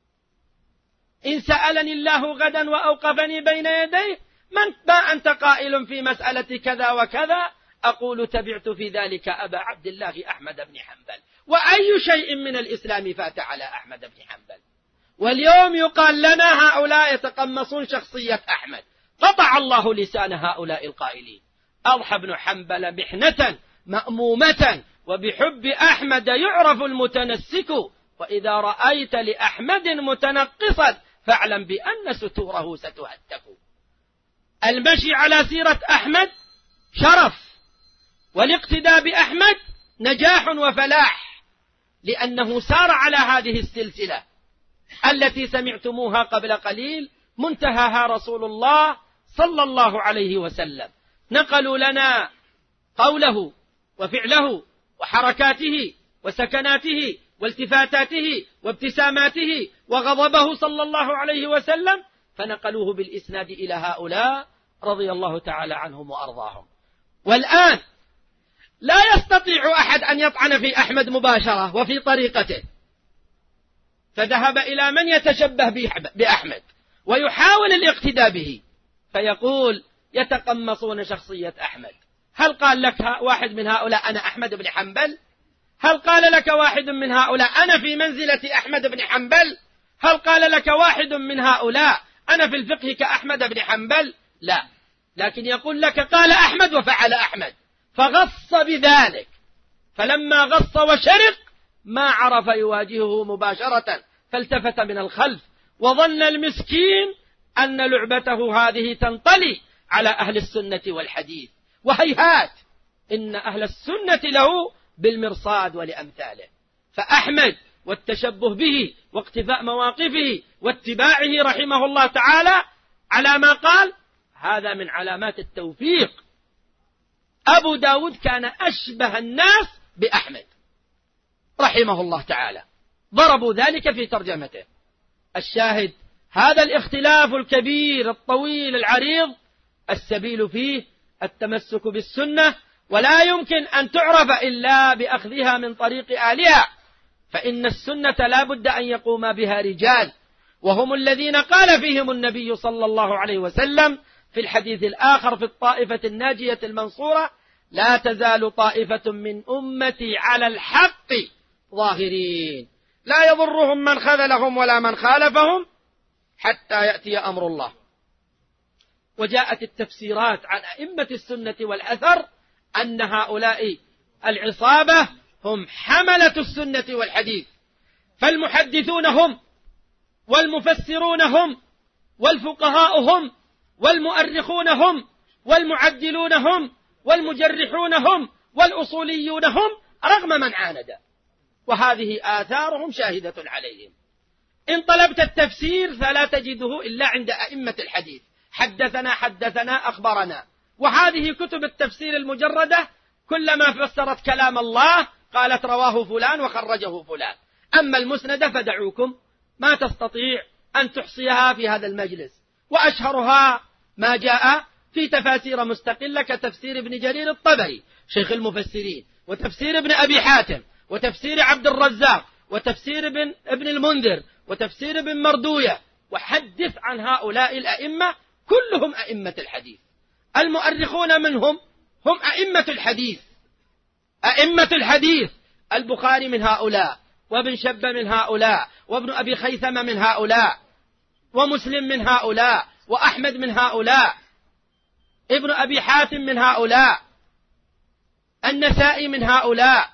إن سألني الله غدا وأوقفني بين يديه ما أنت قائل في مسألة كذا وكذا، أقول تبعت في ذلك أبا عبد الله أحمد بن حنبل. وأي شيء من الإسلام فات على أحمد بن حنبل؟ واليوم يقال لنا هؤلاء يتقمصون شخصية أحمد. قطع الله لسان هؤلاء القائلين. أضحى بن حنبل محنة مأمومة، وبحب أحمد يعرف المتنسك، وإذا رأيت لأحمد متنقصا فاعلم بأن ستوره ستهتك. المشي على سيرة أحمد شرف، والاقتداء بأحمد نجاح وفلاح، لأنه سار على هذه السلسلة التي سمعتموها قبل قليل منتهاها رسول الله صلى الله عليه وسلم. نقلوا لنا قوله وفعله وحركاته وسكناته والتفاتاته وابتساماته وغضبه صلى الله عليه وسلم، فنقلوه بالإسناد إلى هؤلاء رضي الله تعالى عنهم وأرضاهم. والآن لا يستطيع أحد أن يطعن في أحمد مباشرة وفي طريقته، فذهب إلى من يتشبه بأحمد ويحاول الاقتداء به، فيقول يتقمصون شخصية أحمد. هل قال لك واحد من هؤلاء أنا أحمد بن حنبل؟ هل قال لك واحد من هؤلاء أنا في منزلة أحمد بن حنبل؟ هل قال لك واحد من هؤلاء أنا في الفقه كأحمد بن حنبل؟ لا، لكن يقول لك قال أحمد وفعل أحمد، فغص بذلك. فلما غص وشرق ما عرف يواجهه مباشرة، فالتفت من الخلف، وظن المسكين أن لعبته هذه تنطلي على أهل السنة والحديث، وهيهات، إن أهل السنة له بالمرصاد ولأمثاله. فأحمد والتشبه به واقتفاء مواقفه واتباعه رحمه الله تعالى على ما قال، هذا من علامات التوفيق. أبو داود كان أشبه الناس بأحمد رحمه الله تعالى، ضربوا ذلك في ترجمته. الشاهد هذا الاختلاف الكبير الطويل العريض، السبيل فيه التمسك بالسنة، ولا يمكن أن تعرف إلا بأخذها من طريق أهلها، فإن السنة لا بد أن يقوم بها رجال، وهم الذين قال فيهم النبي صلى الله عليه وسلم في الحديث الآخر في الطائفة الناجية المنصورة: لا تزال طائفة من أمتي على الحق ظاهرين لا يضرهم من خذلهم ولا من خالفهم حتى يأتي أمر الله. وجاءت التفسيرات عن أئمة السنة والأثر أن هؤلاء العصابة هم حملة السنة والحديث، فالمحدثون هم، والمفسرون هم، والفقهاء هم، والمؤرخون هم، والمعدلون هم، والمجرحون هم، والأصوليون هم، رغم من عاند، وهذه آثارهم شاهدة عليهم. إن طلبت التفسير فلا تجده إلا عند أئمة الحديث، حدثنا أخبرنا، وهذه كتب التفسير المجردة كلما فسرت كلام الله قالت رواه فلان وخرجه فلان. أما المسندة فدعوكم ما تستطيع أن تحصيها في هذا المجلس، وأشهرها ما جاء في تفاسير مستقلة كتفسير ابن جرير الطبري شيخ المفسرين، وتفسير ابن أبي حاتم، وتفسير عبد الرزاق، وتفسير ابن المنذر، وتفسير ابن مردوية. وحدث عن هؤلاء الأئمة كلهم أئمة الحديث، المؤرخون منهم هم أئمة الحديث، أئمة الحديث البخاري من هؤلاء، وابن شبة من هؤلاء، وابن أبي خيثمة من هؤلاء، ومسلم من هؤلاء، وأحمد من هؤلاء، ابن أبي حاتم من هؤلاء، النسائي من هؤلاء.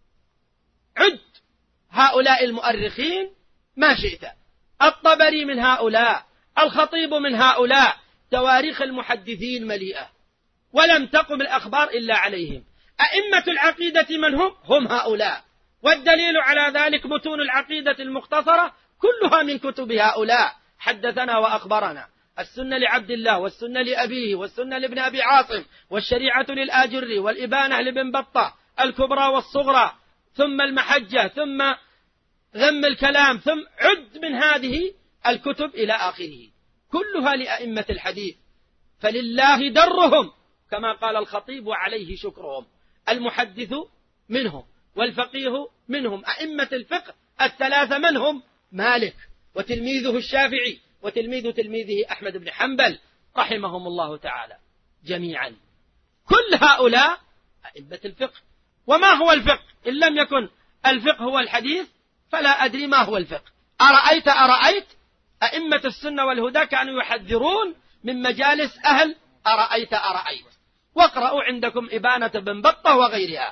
عد هؤلاء المؤرخين ما شئت، الطبري من هؤلاء، الخطيب من هؤلاء. تواريخ المحدثين مليئة، ولم تقم الأخبار إلا عليهم. أئمة العقيدة من هم هؤلاء، والدليل على ذلك متون العقيدة المختصرة كلها من كتب هؤلاء. حدثنا وأخبرنا، السنة لعبد الله، والسنة لأبيه، والسنة لابن أبي عاصم، والشريعة للآجري، والإبانة لابن بطة، الكبرى والصغرى، ثم المحجة، ثم ذم الكلام، ثم عد من هذه الكتب إلى آخره، كلها لأئمة الحديث. فلله درهم كما قال الخطيب وعليه شكرهم. المحدث منهم، والفقيه منهم. أئمة الفقه الثلاثة منهم مالك، وتلميذه الشافعي، وتلميذ تلميذه أحمد بن حنبل رحمهم الله تعالى جميعا. كل هؤلاء أئمة الفقه. وما هو الفقه؟ إن لم يكن الفقه هو الحديث فلا أدري ما هو الفقه. أرأيت أئمة السنة والهدى كانوا يحذرون من مجالس أهل أرأيت. واقرأوا عندكم إبانة بن بطة وغيرها.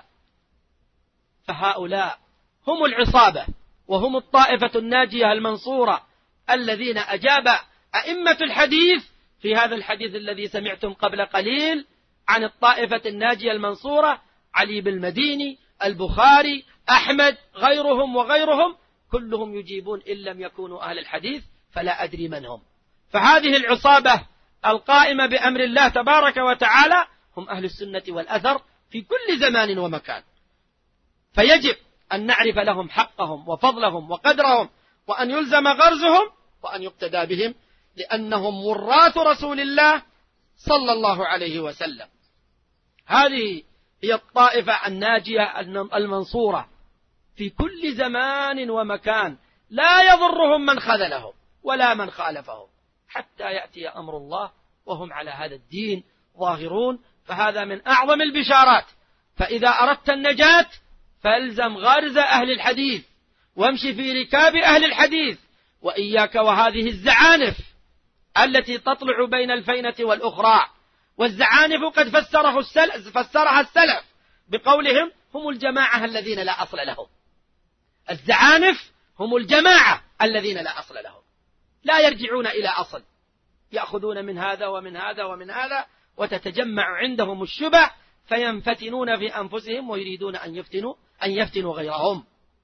فهؤلاء هم العصابة، وهم الطائفة الناجية المنصورة، الذين أجاب أئمة الحديث في هذا الحديث الذي سمعتم قبل قليل عن الطائفة الناجية المنصورة: علي بن المديني، البخاري، أحمد، غيرهم وغيرهم، كلهم يجيبون إن لم يكونوا أهل الحديث فلا أدري من هم. فهذه العصابة القائمة بأمر الله تبارك وتعالى هم أهل السنة والأثر في كل زمان ومكان. فيجب أن نعرف لهم حقهم وفضلهم وقدرهم، وأن يلزم غرزهم، وأن يقتدى بهم، لأنهم وراث رسول الله صلى الله عليه وسلم. هذه هي الطائفة الناجية المنصورة في كل زمان ومكان، لا يضرهم من خذلهم ولا من خالفهم حتى يأتي أمر الله وهم على هذا الدين ظاهرون. فهذا من أعظم البشارات. فإذا أردت النجاة فالزم غرز أهل الحديث، وامشي في ركاب أهل الحديث، وإياك وهذه الزعانف التي تطلع بين الفينة والأخرى. والزعانف قد فسرها السلف بقولهم: هم الجماعة الذين لا أصل لهم. الزعانف هم الجماعة الذين لا أصل لهم، لا يرجعون إلى أصل، يأخذون من هذا ومن هذا ومن هذا، وتتجمع عندهم الشبه فينفتنون في أنفسهم ويريدون أن يفتنوا غيرهم.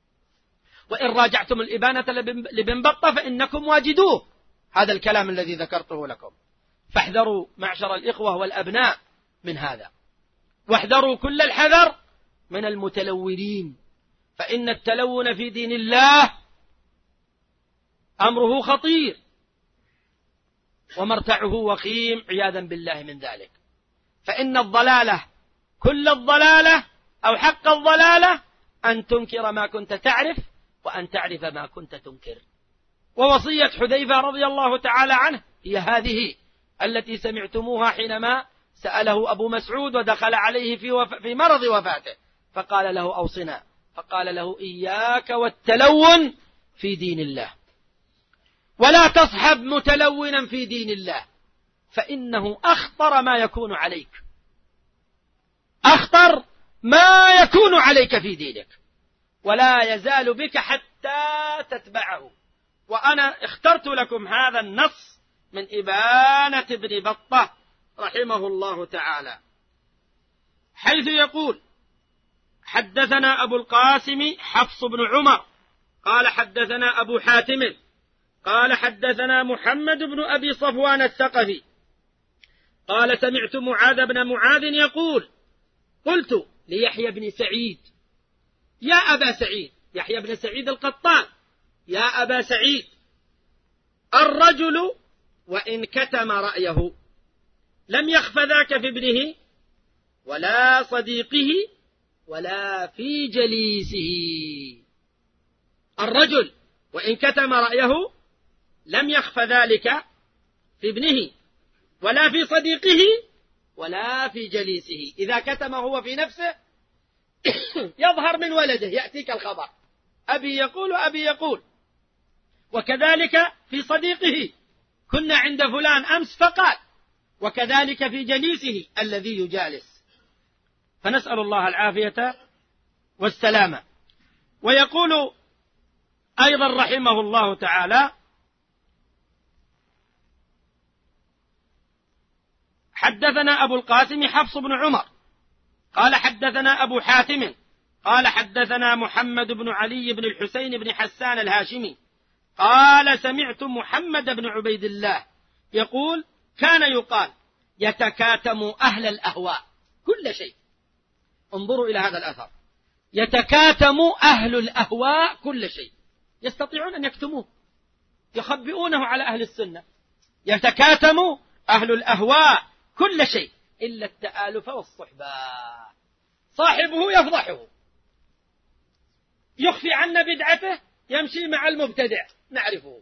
وإن راجعتم الإبانة لابن بطة فإنكم واجدوه، هذا الكلام الذي ذكرته لكم. فاحذروا معشر الإخوة والأبناء من هذا، واحذروا كل الحذر من المتلونين، فإن التلون في دين الله أمره خطير ومرتعه وخيم عياذا بالله من ذلك. فإن الضلالة كل الضلالة أو حق الضلالة أن تنكر ما كنت تعرف، وأن تعرف ما كنت تنكر. ووصية حذيفة رضي الله تعالى عنه هي هذه التي سمعتموها حينما سأله أبو مسعود ودخل عليه في مرض وفاته فقال له: أوصنا. فقال له: إياك والتلون في دين الله، ولا تصحب متلونا في دين الله، فإنه أخطر ما يكون عليك، أخطر ما يكون عليك في دينك، ولا يزال بك حتى تتبعه. وأنا اخترت لكم هذا النص من إبانة ابن بطة رحمه الله تعالى، حيث يقول: حدثنا أبو القاسم حفص بن عمر قال حدثنا أبو حاتم قال حدثنا محمد بن أبي صفوان الثقفي قال: سمعت معاذ بن معاذ يقول: قلت ليحيى بن سعيد: يا أبا سعيد، يحيى بن سعيد القطان: يا أبا سعيد، الرجل وإن كتم رأيه لم يخف ذاك في ابنه ولا صديقه ولا في جليسه. الرجل وإن كتم رأيه لم يخف ذلك في ابنه ولا في صديقه ولا في جليسه. إذا كتم هو في نفسه يظهر من ولده، يأتيك الخبر أبي يقول وأبي يقول. وكذلك في صديقه، كنا عند فلان أمس فقال، وكذلك في جليسه الذي يجالس. فنسأل الله العافية والسلامة. ويقول أيضا رحمه الله تعالى: حدثنا أبو القاسم حفص بن عمر قال حدثنا أبو حاتم قال حدثنا محمد بن علي بن الحسين بن حسان الهاشمي قال سمعت محمد بن عبيد الله يقول: كان يقال يتكاتم أهل الأهواء كل شيء. انظروا إلى هذا الأثر: يتكاتم أهل الأهواء كل شيء. يستطيعون أن يكتموه، يخبئونه على أهل السنة. يتكاتم أهل الأهواء كل شيء إلا التآلف والصحبة. صاحبه يفضحه، يخفي عنا بدعته، يمشي مع المبتدع نعرفه،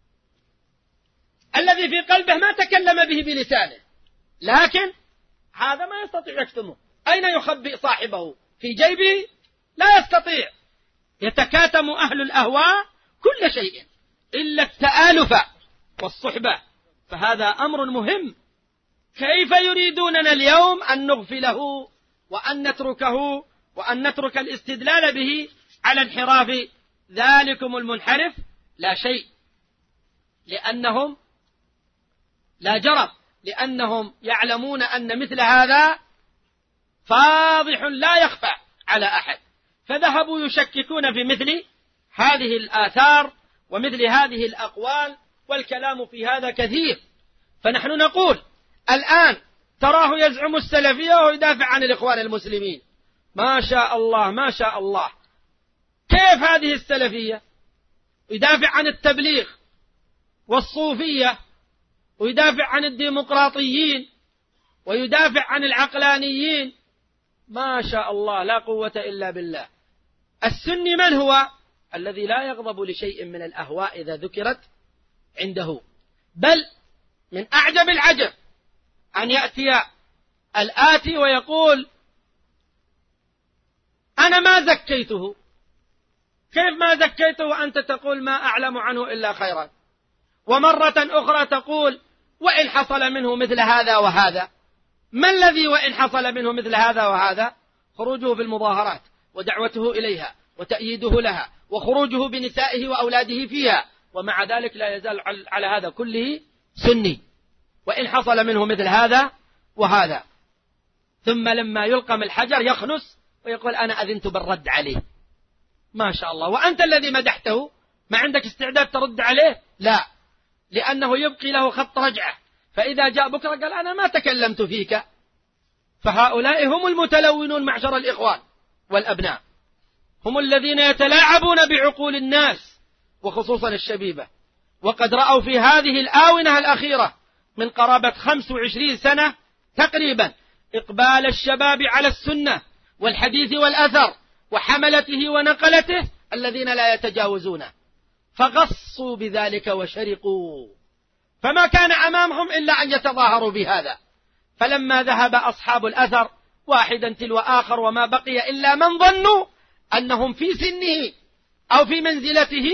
الذي في قلبه ما تكلم به بلسانه، لكن هذا ما يستطيع يكتمه. أين يخبئ صاحبه؟ في جيبه؟ لا يستطيع. يتكاتم أهل الأهواء كل شيء إلا التآلف والصحبة. فهذا أمر مهم. كيف يريدوننا اليوم أن نغفله وأن نتركه وأن نترك الاستدلال به على انحراف ذلكم المنحرف؟ لا شيء، لأنهم لا جرم، لأنهم يعلمون أن مثل هذا فاضح لا يخفى على أحد، فذهبوا يشككون في مثل هذه الآثار ومثل هذه الأقوال، والكلام في هذا كثير. فنحن نقول الآن تراه يزعم السلفية ويدافع عن الإخوان المسلمين، ما شاء الله ما شاء الله. كيف هذه السلفية؟ يدافع عن التبليغ والصوفية، ويدافع عن الديمقراطيين، ويدافع عن العقلانيين، ما شاء الله لا قوة إلا بالله. السني من هو؟ الذي لا يغضب لشيء من الأهواء إذا ذكرت عنده. بل من أعجب العجب أن يأتي الآتي ويقول: أنا ما زكيته. كيف ما زكيته وأنت تقول ما أعلم عنه إلا خيرا؟ ومرة أخرى تقول: وإن حصل منه مثل هذا وهذا. ما الذي وإن حصل منه مثل هذا وهذا؟ خروجه في المظاهرات ودعوته إليها وتأييده لها وخروجه بنسائه وأولاده فيها، ومع ذلك لا يزال على هذا كله سني. وإن حصل منه مثل هذا وهذا، ثم لما يلقم الحجر يخنس ويقول: أنا أذنت بالرد عليه. ما شاء الله. وأنت الذي مدحته ما عندك استعداد ترد عليه؟ لا، لأنه يبقي له خط رجعة، فإذا جاء بكرة قال: أنا ما تكلمت فيك. فهؤلاء هم المتلونون معشر الإخوان والأبناء، هم الذين يتلاعبون بعقول الناس وخصوصا الشبيبة. وقد رأوا في هذه الآونة الأخيرة من قرابة 25 سنة تقريبا إقبال الشباب على السنة والحديث والأثر وحملته ونقلته الذين لا يتجاوزونه، فغصوا بذلك وشرقوا، فما كان أمامهم إلا أن يتظاهروا بهذا. فلما ذهب أصحاب الأثر واحدا تلو آخر وما بقي إلا من ظنوا أنهم في سنه أو في منزلته،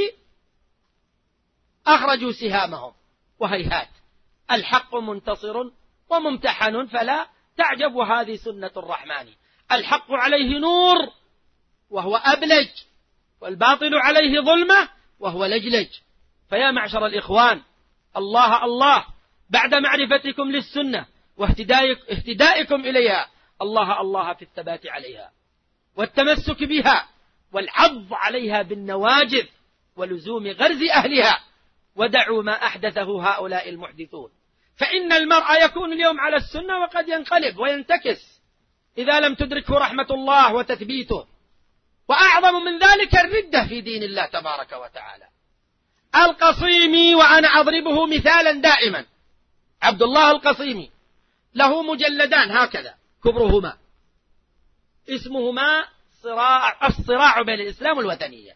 أخرجوا سهامهم. وهيهات، الحق منتصر وممتحن فلا تعجب، وهذه سنة الرحمن. الحق عليه نور وهو أبلج، والباطل عليه ظلمة وهو لجلج. فيا معشر الإخوان، الله الله بعد معرفتكم للسنة واهتدائكم إليها، الله الله في الثبات عليها والتمسك بها والعض عليها بالنواجذ ولزوم غرز أهلها، ودعوا ما أحدثه هؤلاء المحدثون. فإن المرء يكون اليوم على السنة وقد ينقلب وينتكس إذا لم تدركه رحمة الله وتثبيته. وأعظم من ذلك الردة في دين الله تبارك وتعالى. القصيمي، وأنا أضربه مثالا دائما، عبد الله القصيمي له مجلدان هكذا كبرهما، اسمهما الصراع بين الإسلام والوثنية،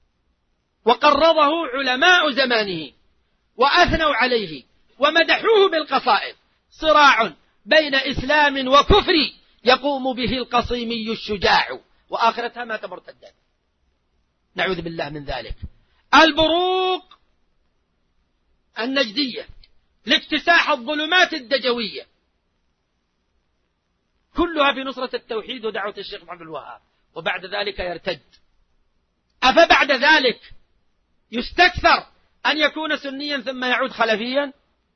وقرضه علماء زمانه وأثنوا عليه ومدحوه بالقصائد. صراع بين إسلام وكفر يقوم به القصيمي الشجاع، وآخرتها مات مرتدا، نعوذ بالله من ذلك. البروق النجدية لاكتساح الظلمات الدجوية كلها في نصرة التوحيد ودعوة الشيخ محمد الوهاب، وبعد ذلك يرتد. أفبعد ذلك يستكثر أن يكون سنيا ثم يعود خلفيا؟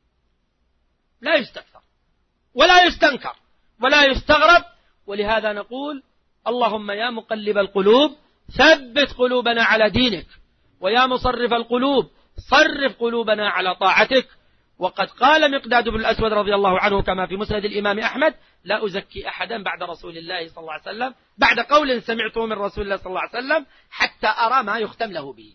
لا يستكثر ولا يستنكر ولا يستغرب. ولهذا نقول اللهم يا مقلب القلوب ثبت قلوبنا على دينك، ويا مصرف القلوب صرف قلوبنا على طاعتك. وقد قال مقداد بن الأسود رضي الله عنه كما في مسند الإمام أحمد: لا أزكي أحدا بعد رسول الله صلى الله عليه وسلم، بعد قول سمعته من رسول الله صلى الله عليه وسلم، حتى أرى ما يختم له به،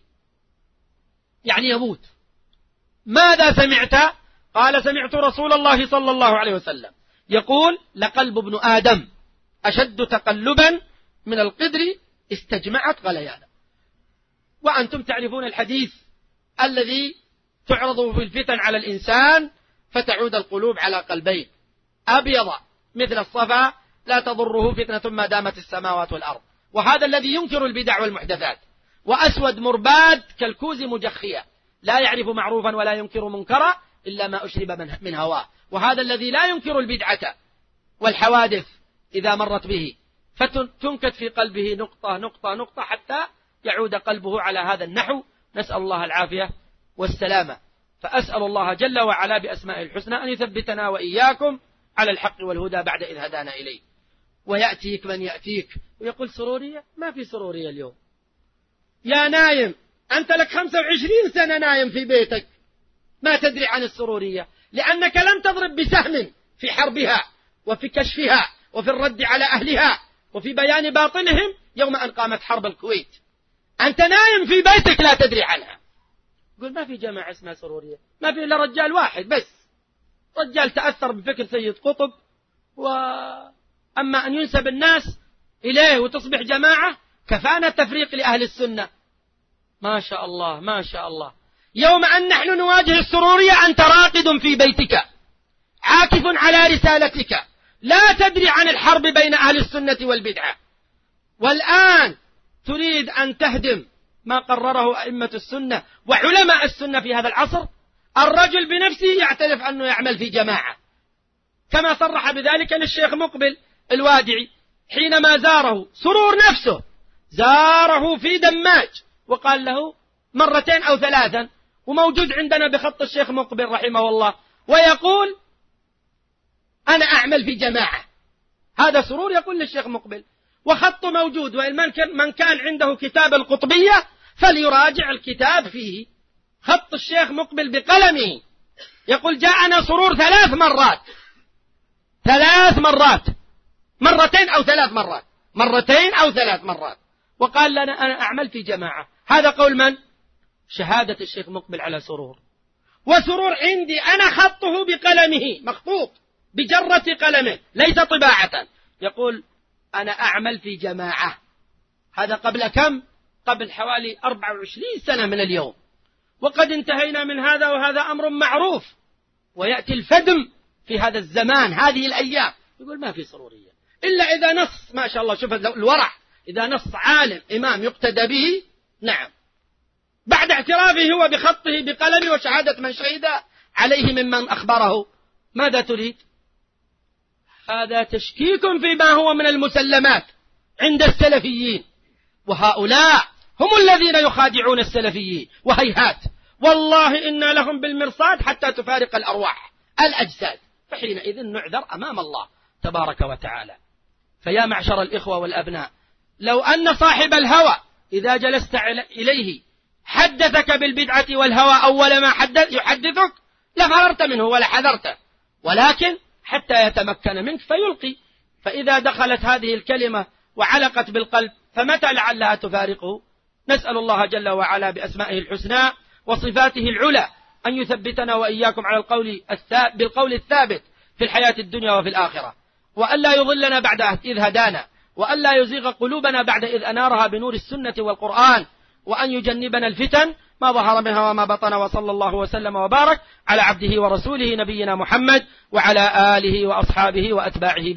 يعني يموت. ماذا سمعت؟ قال: سمعت رسول الله صلى الله عليه وسلم يقول: لقلب ابن آدم أشد تقلبا من القدر استجمعت غليانا. وأنتم تعرفون الحديث الذي تعرض في الفتن على الإنسان فتعود القلوب على قلبين: أبيض مثل الصفا لا تضره فتنة ما دامت السماوات والأرض، وهذا الذي ينكر البدع والمحدثات، وأسود مرباد كالكوز مجخية لا يعرف معروفا ولا ينكر منكرا إلا ما أشرب من هواه، وهذا الذي لا ينكر البدعة والحوادث إذا مرت به فتنكت في قلبه نقطة نقطة نقطة حتى يعود قلبه على هذا النحو. نسأل الله العافية والسلامة. فأسأل الله جل وعلا بأسمائه الحسنى أن يثبتنا وإياكم على الحق والهدى بعد إذ هدانا إليه. ويأتيك من يأتيك ويقول: سرورية؟ ما في سرورية اليوم يا نايم، أنت لك 25 سنة نايم في بيتك ما تدري عن السرورية، لأنك لم تضرب بسهم في حربها وفي كشفها وفي الرد على أهلها وفي بيان باطلهم يوم أن قامت حرب الكويت. أنت نايم في بيتك لا تدري عنها. يقول: ما في جماعة اسمها سرورية، ما في إلا رجال واحد بس، رجال تأثر بفكر سيد قطب، وأما أن ينسب الناس إليه وتصبح جماعة كفانا تفريق لأهل السنة. ما شاء الله ما شاء الله. يوم أن نحن نواجه السرورية أنت راقد في بيتك عاكف على رسالتك، لا تدري عن الحرب بين أهل السنة والبدعة، والآن تريد أن تهدم ما قرره أئمة السنة وعلماء السنة في هذا العصر. الرجل بنفسه يعترف أنه يعمل في جماعة، كما صرح بذلك للشيخ مقبل الوادعي حينما زاره سرور نفسه، زاره في دماج وقال له 2 أو 3، وموجود عندنا بخط الشيخ مقبل رحمه الله، ويقول: أنا أعمل في جماعة. هذا سرور يقول للشيخ مقبل، وخط موجود، ومن كان عنده كتاب القطبية فليراجع الكتاب فيه خط الشيخ مقبل بقلمه، يقول: جاءنا سرور 3 مرات، 3 مرات، 2 أو 3 مرات، 2 أو 3 مرات، وقال لنا أنا أعمل في جماعة. هذا قول من؟ شهادة الشيخ مقبل على سرور. وسرور عندي أنا خطه بقلمه مخطوط بجرة قلمه ليس طباعة، يقول: أنا أعمل في جماعة. هذا قبل كم؟ قبل حوالي 24 سنة من اليوم، وقد انتهينا من هذا، وهذا أمر معروف. ويأتي الفدم في هذا الزمان هذه الأيام يقول: ما في سرورية إلا إذا نص، ما شاء الله، شوف الورع، إذا نص عالم إمام يقتدى به، نعم، بعد اعترافه هو بخطه بقلمه وشهادة من شهد عليه ممن أخبره. ماذا تريد؟ هذا تشكيك فيما هو من المسلمات عند السلفيين، وهؤلاء هم الذين يخادعون السلفيين. وهيهات والله إنا لهم بالمرصاد حتى تفارق الأرواح الأجساد، فحينئذ نعذر أمام الله تبارك وتعالى. فيا معشر الإخوة والأبناء، لو أن صاحب الهوى إذا جلست إليه حدثك بالبدعة والهوى أول ما يحدثك لفررت منه ولا حذرته، ولكن حتى يتمكن منك فيلقي. فإذا دخلت هذه الكلمة وعلقت بالقلب فمتى لعلها تفارقه؟ نسأل الله جل وعلا بأسمائه الحسنى وصفاته العلى أن يثبتنا وإياكم على بالقول الثابت في الحياة الدنيا وفي الآخرة، وأن لا يضلنا بعد إذ هدانا، وأن لا يزيغ قلوبنا بعد إذ أنارها بنور السنة والقرآن، وأن يجنبنا الفتن ما ظهر منها وما بطن. وصلى الله وسلم وبارك على عبده ورسوله نبينا محمد وعلى آله وأصحابه وأتباعه.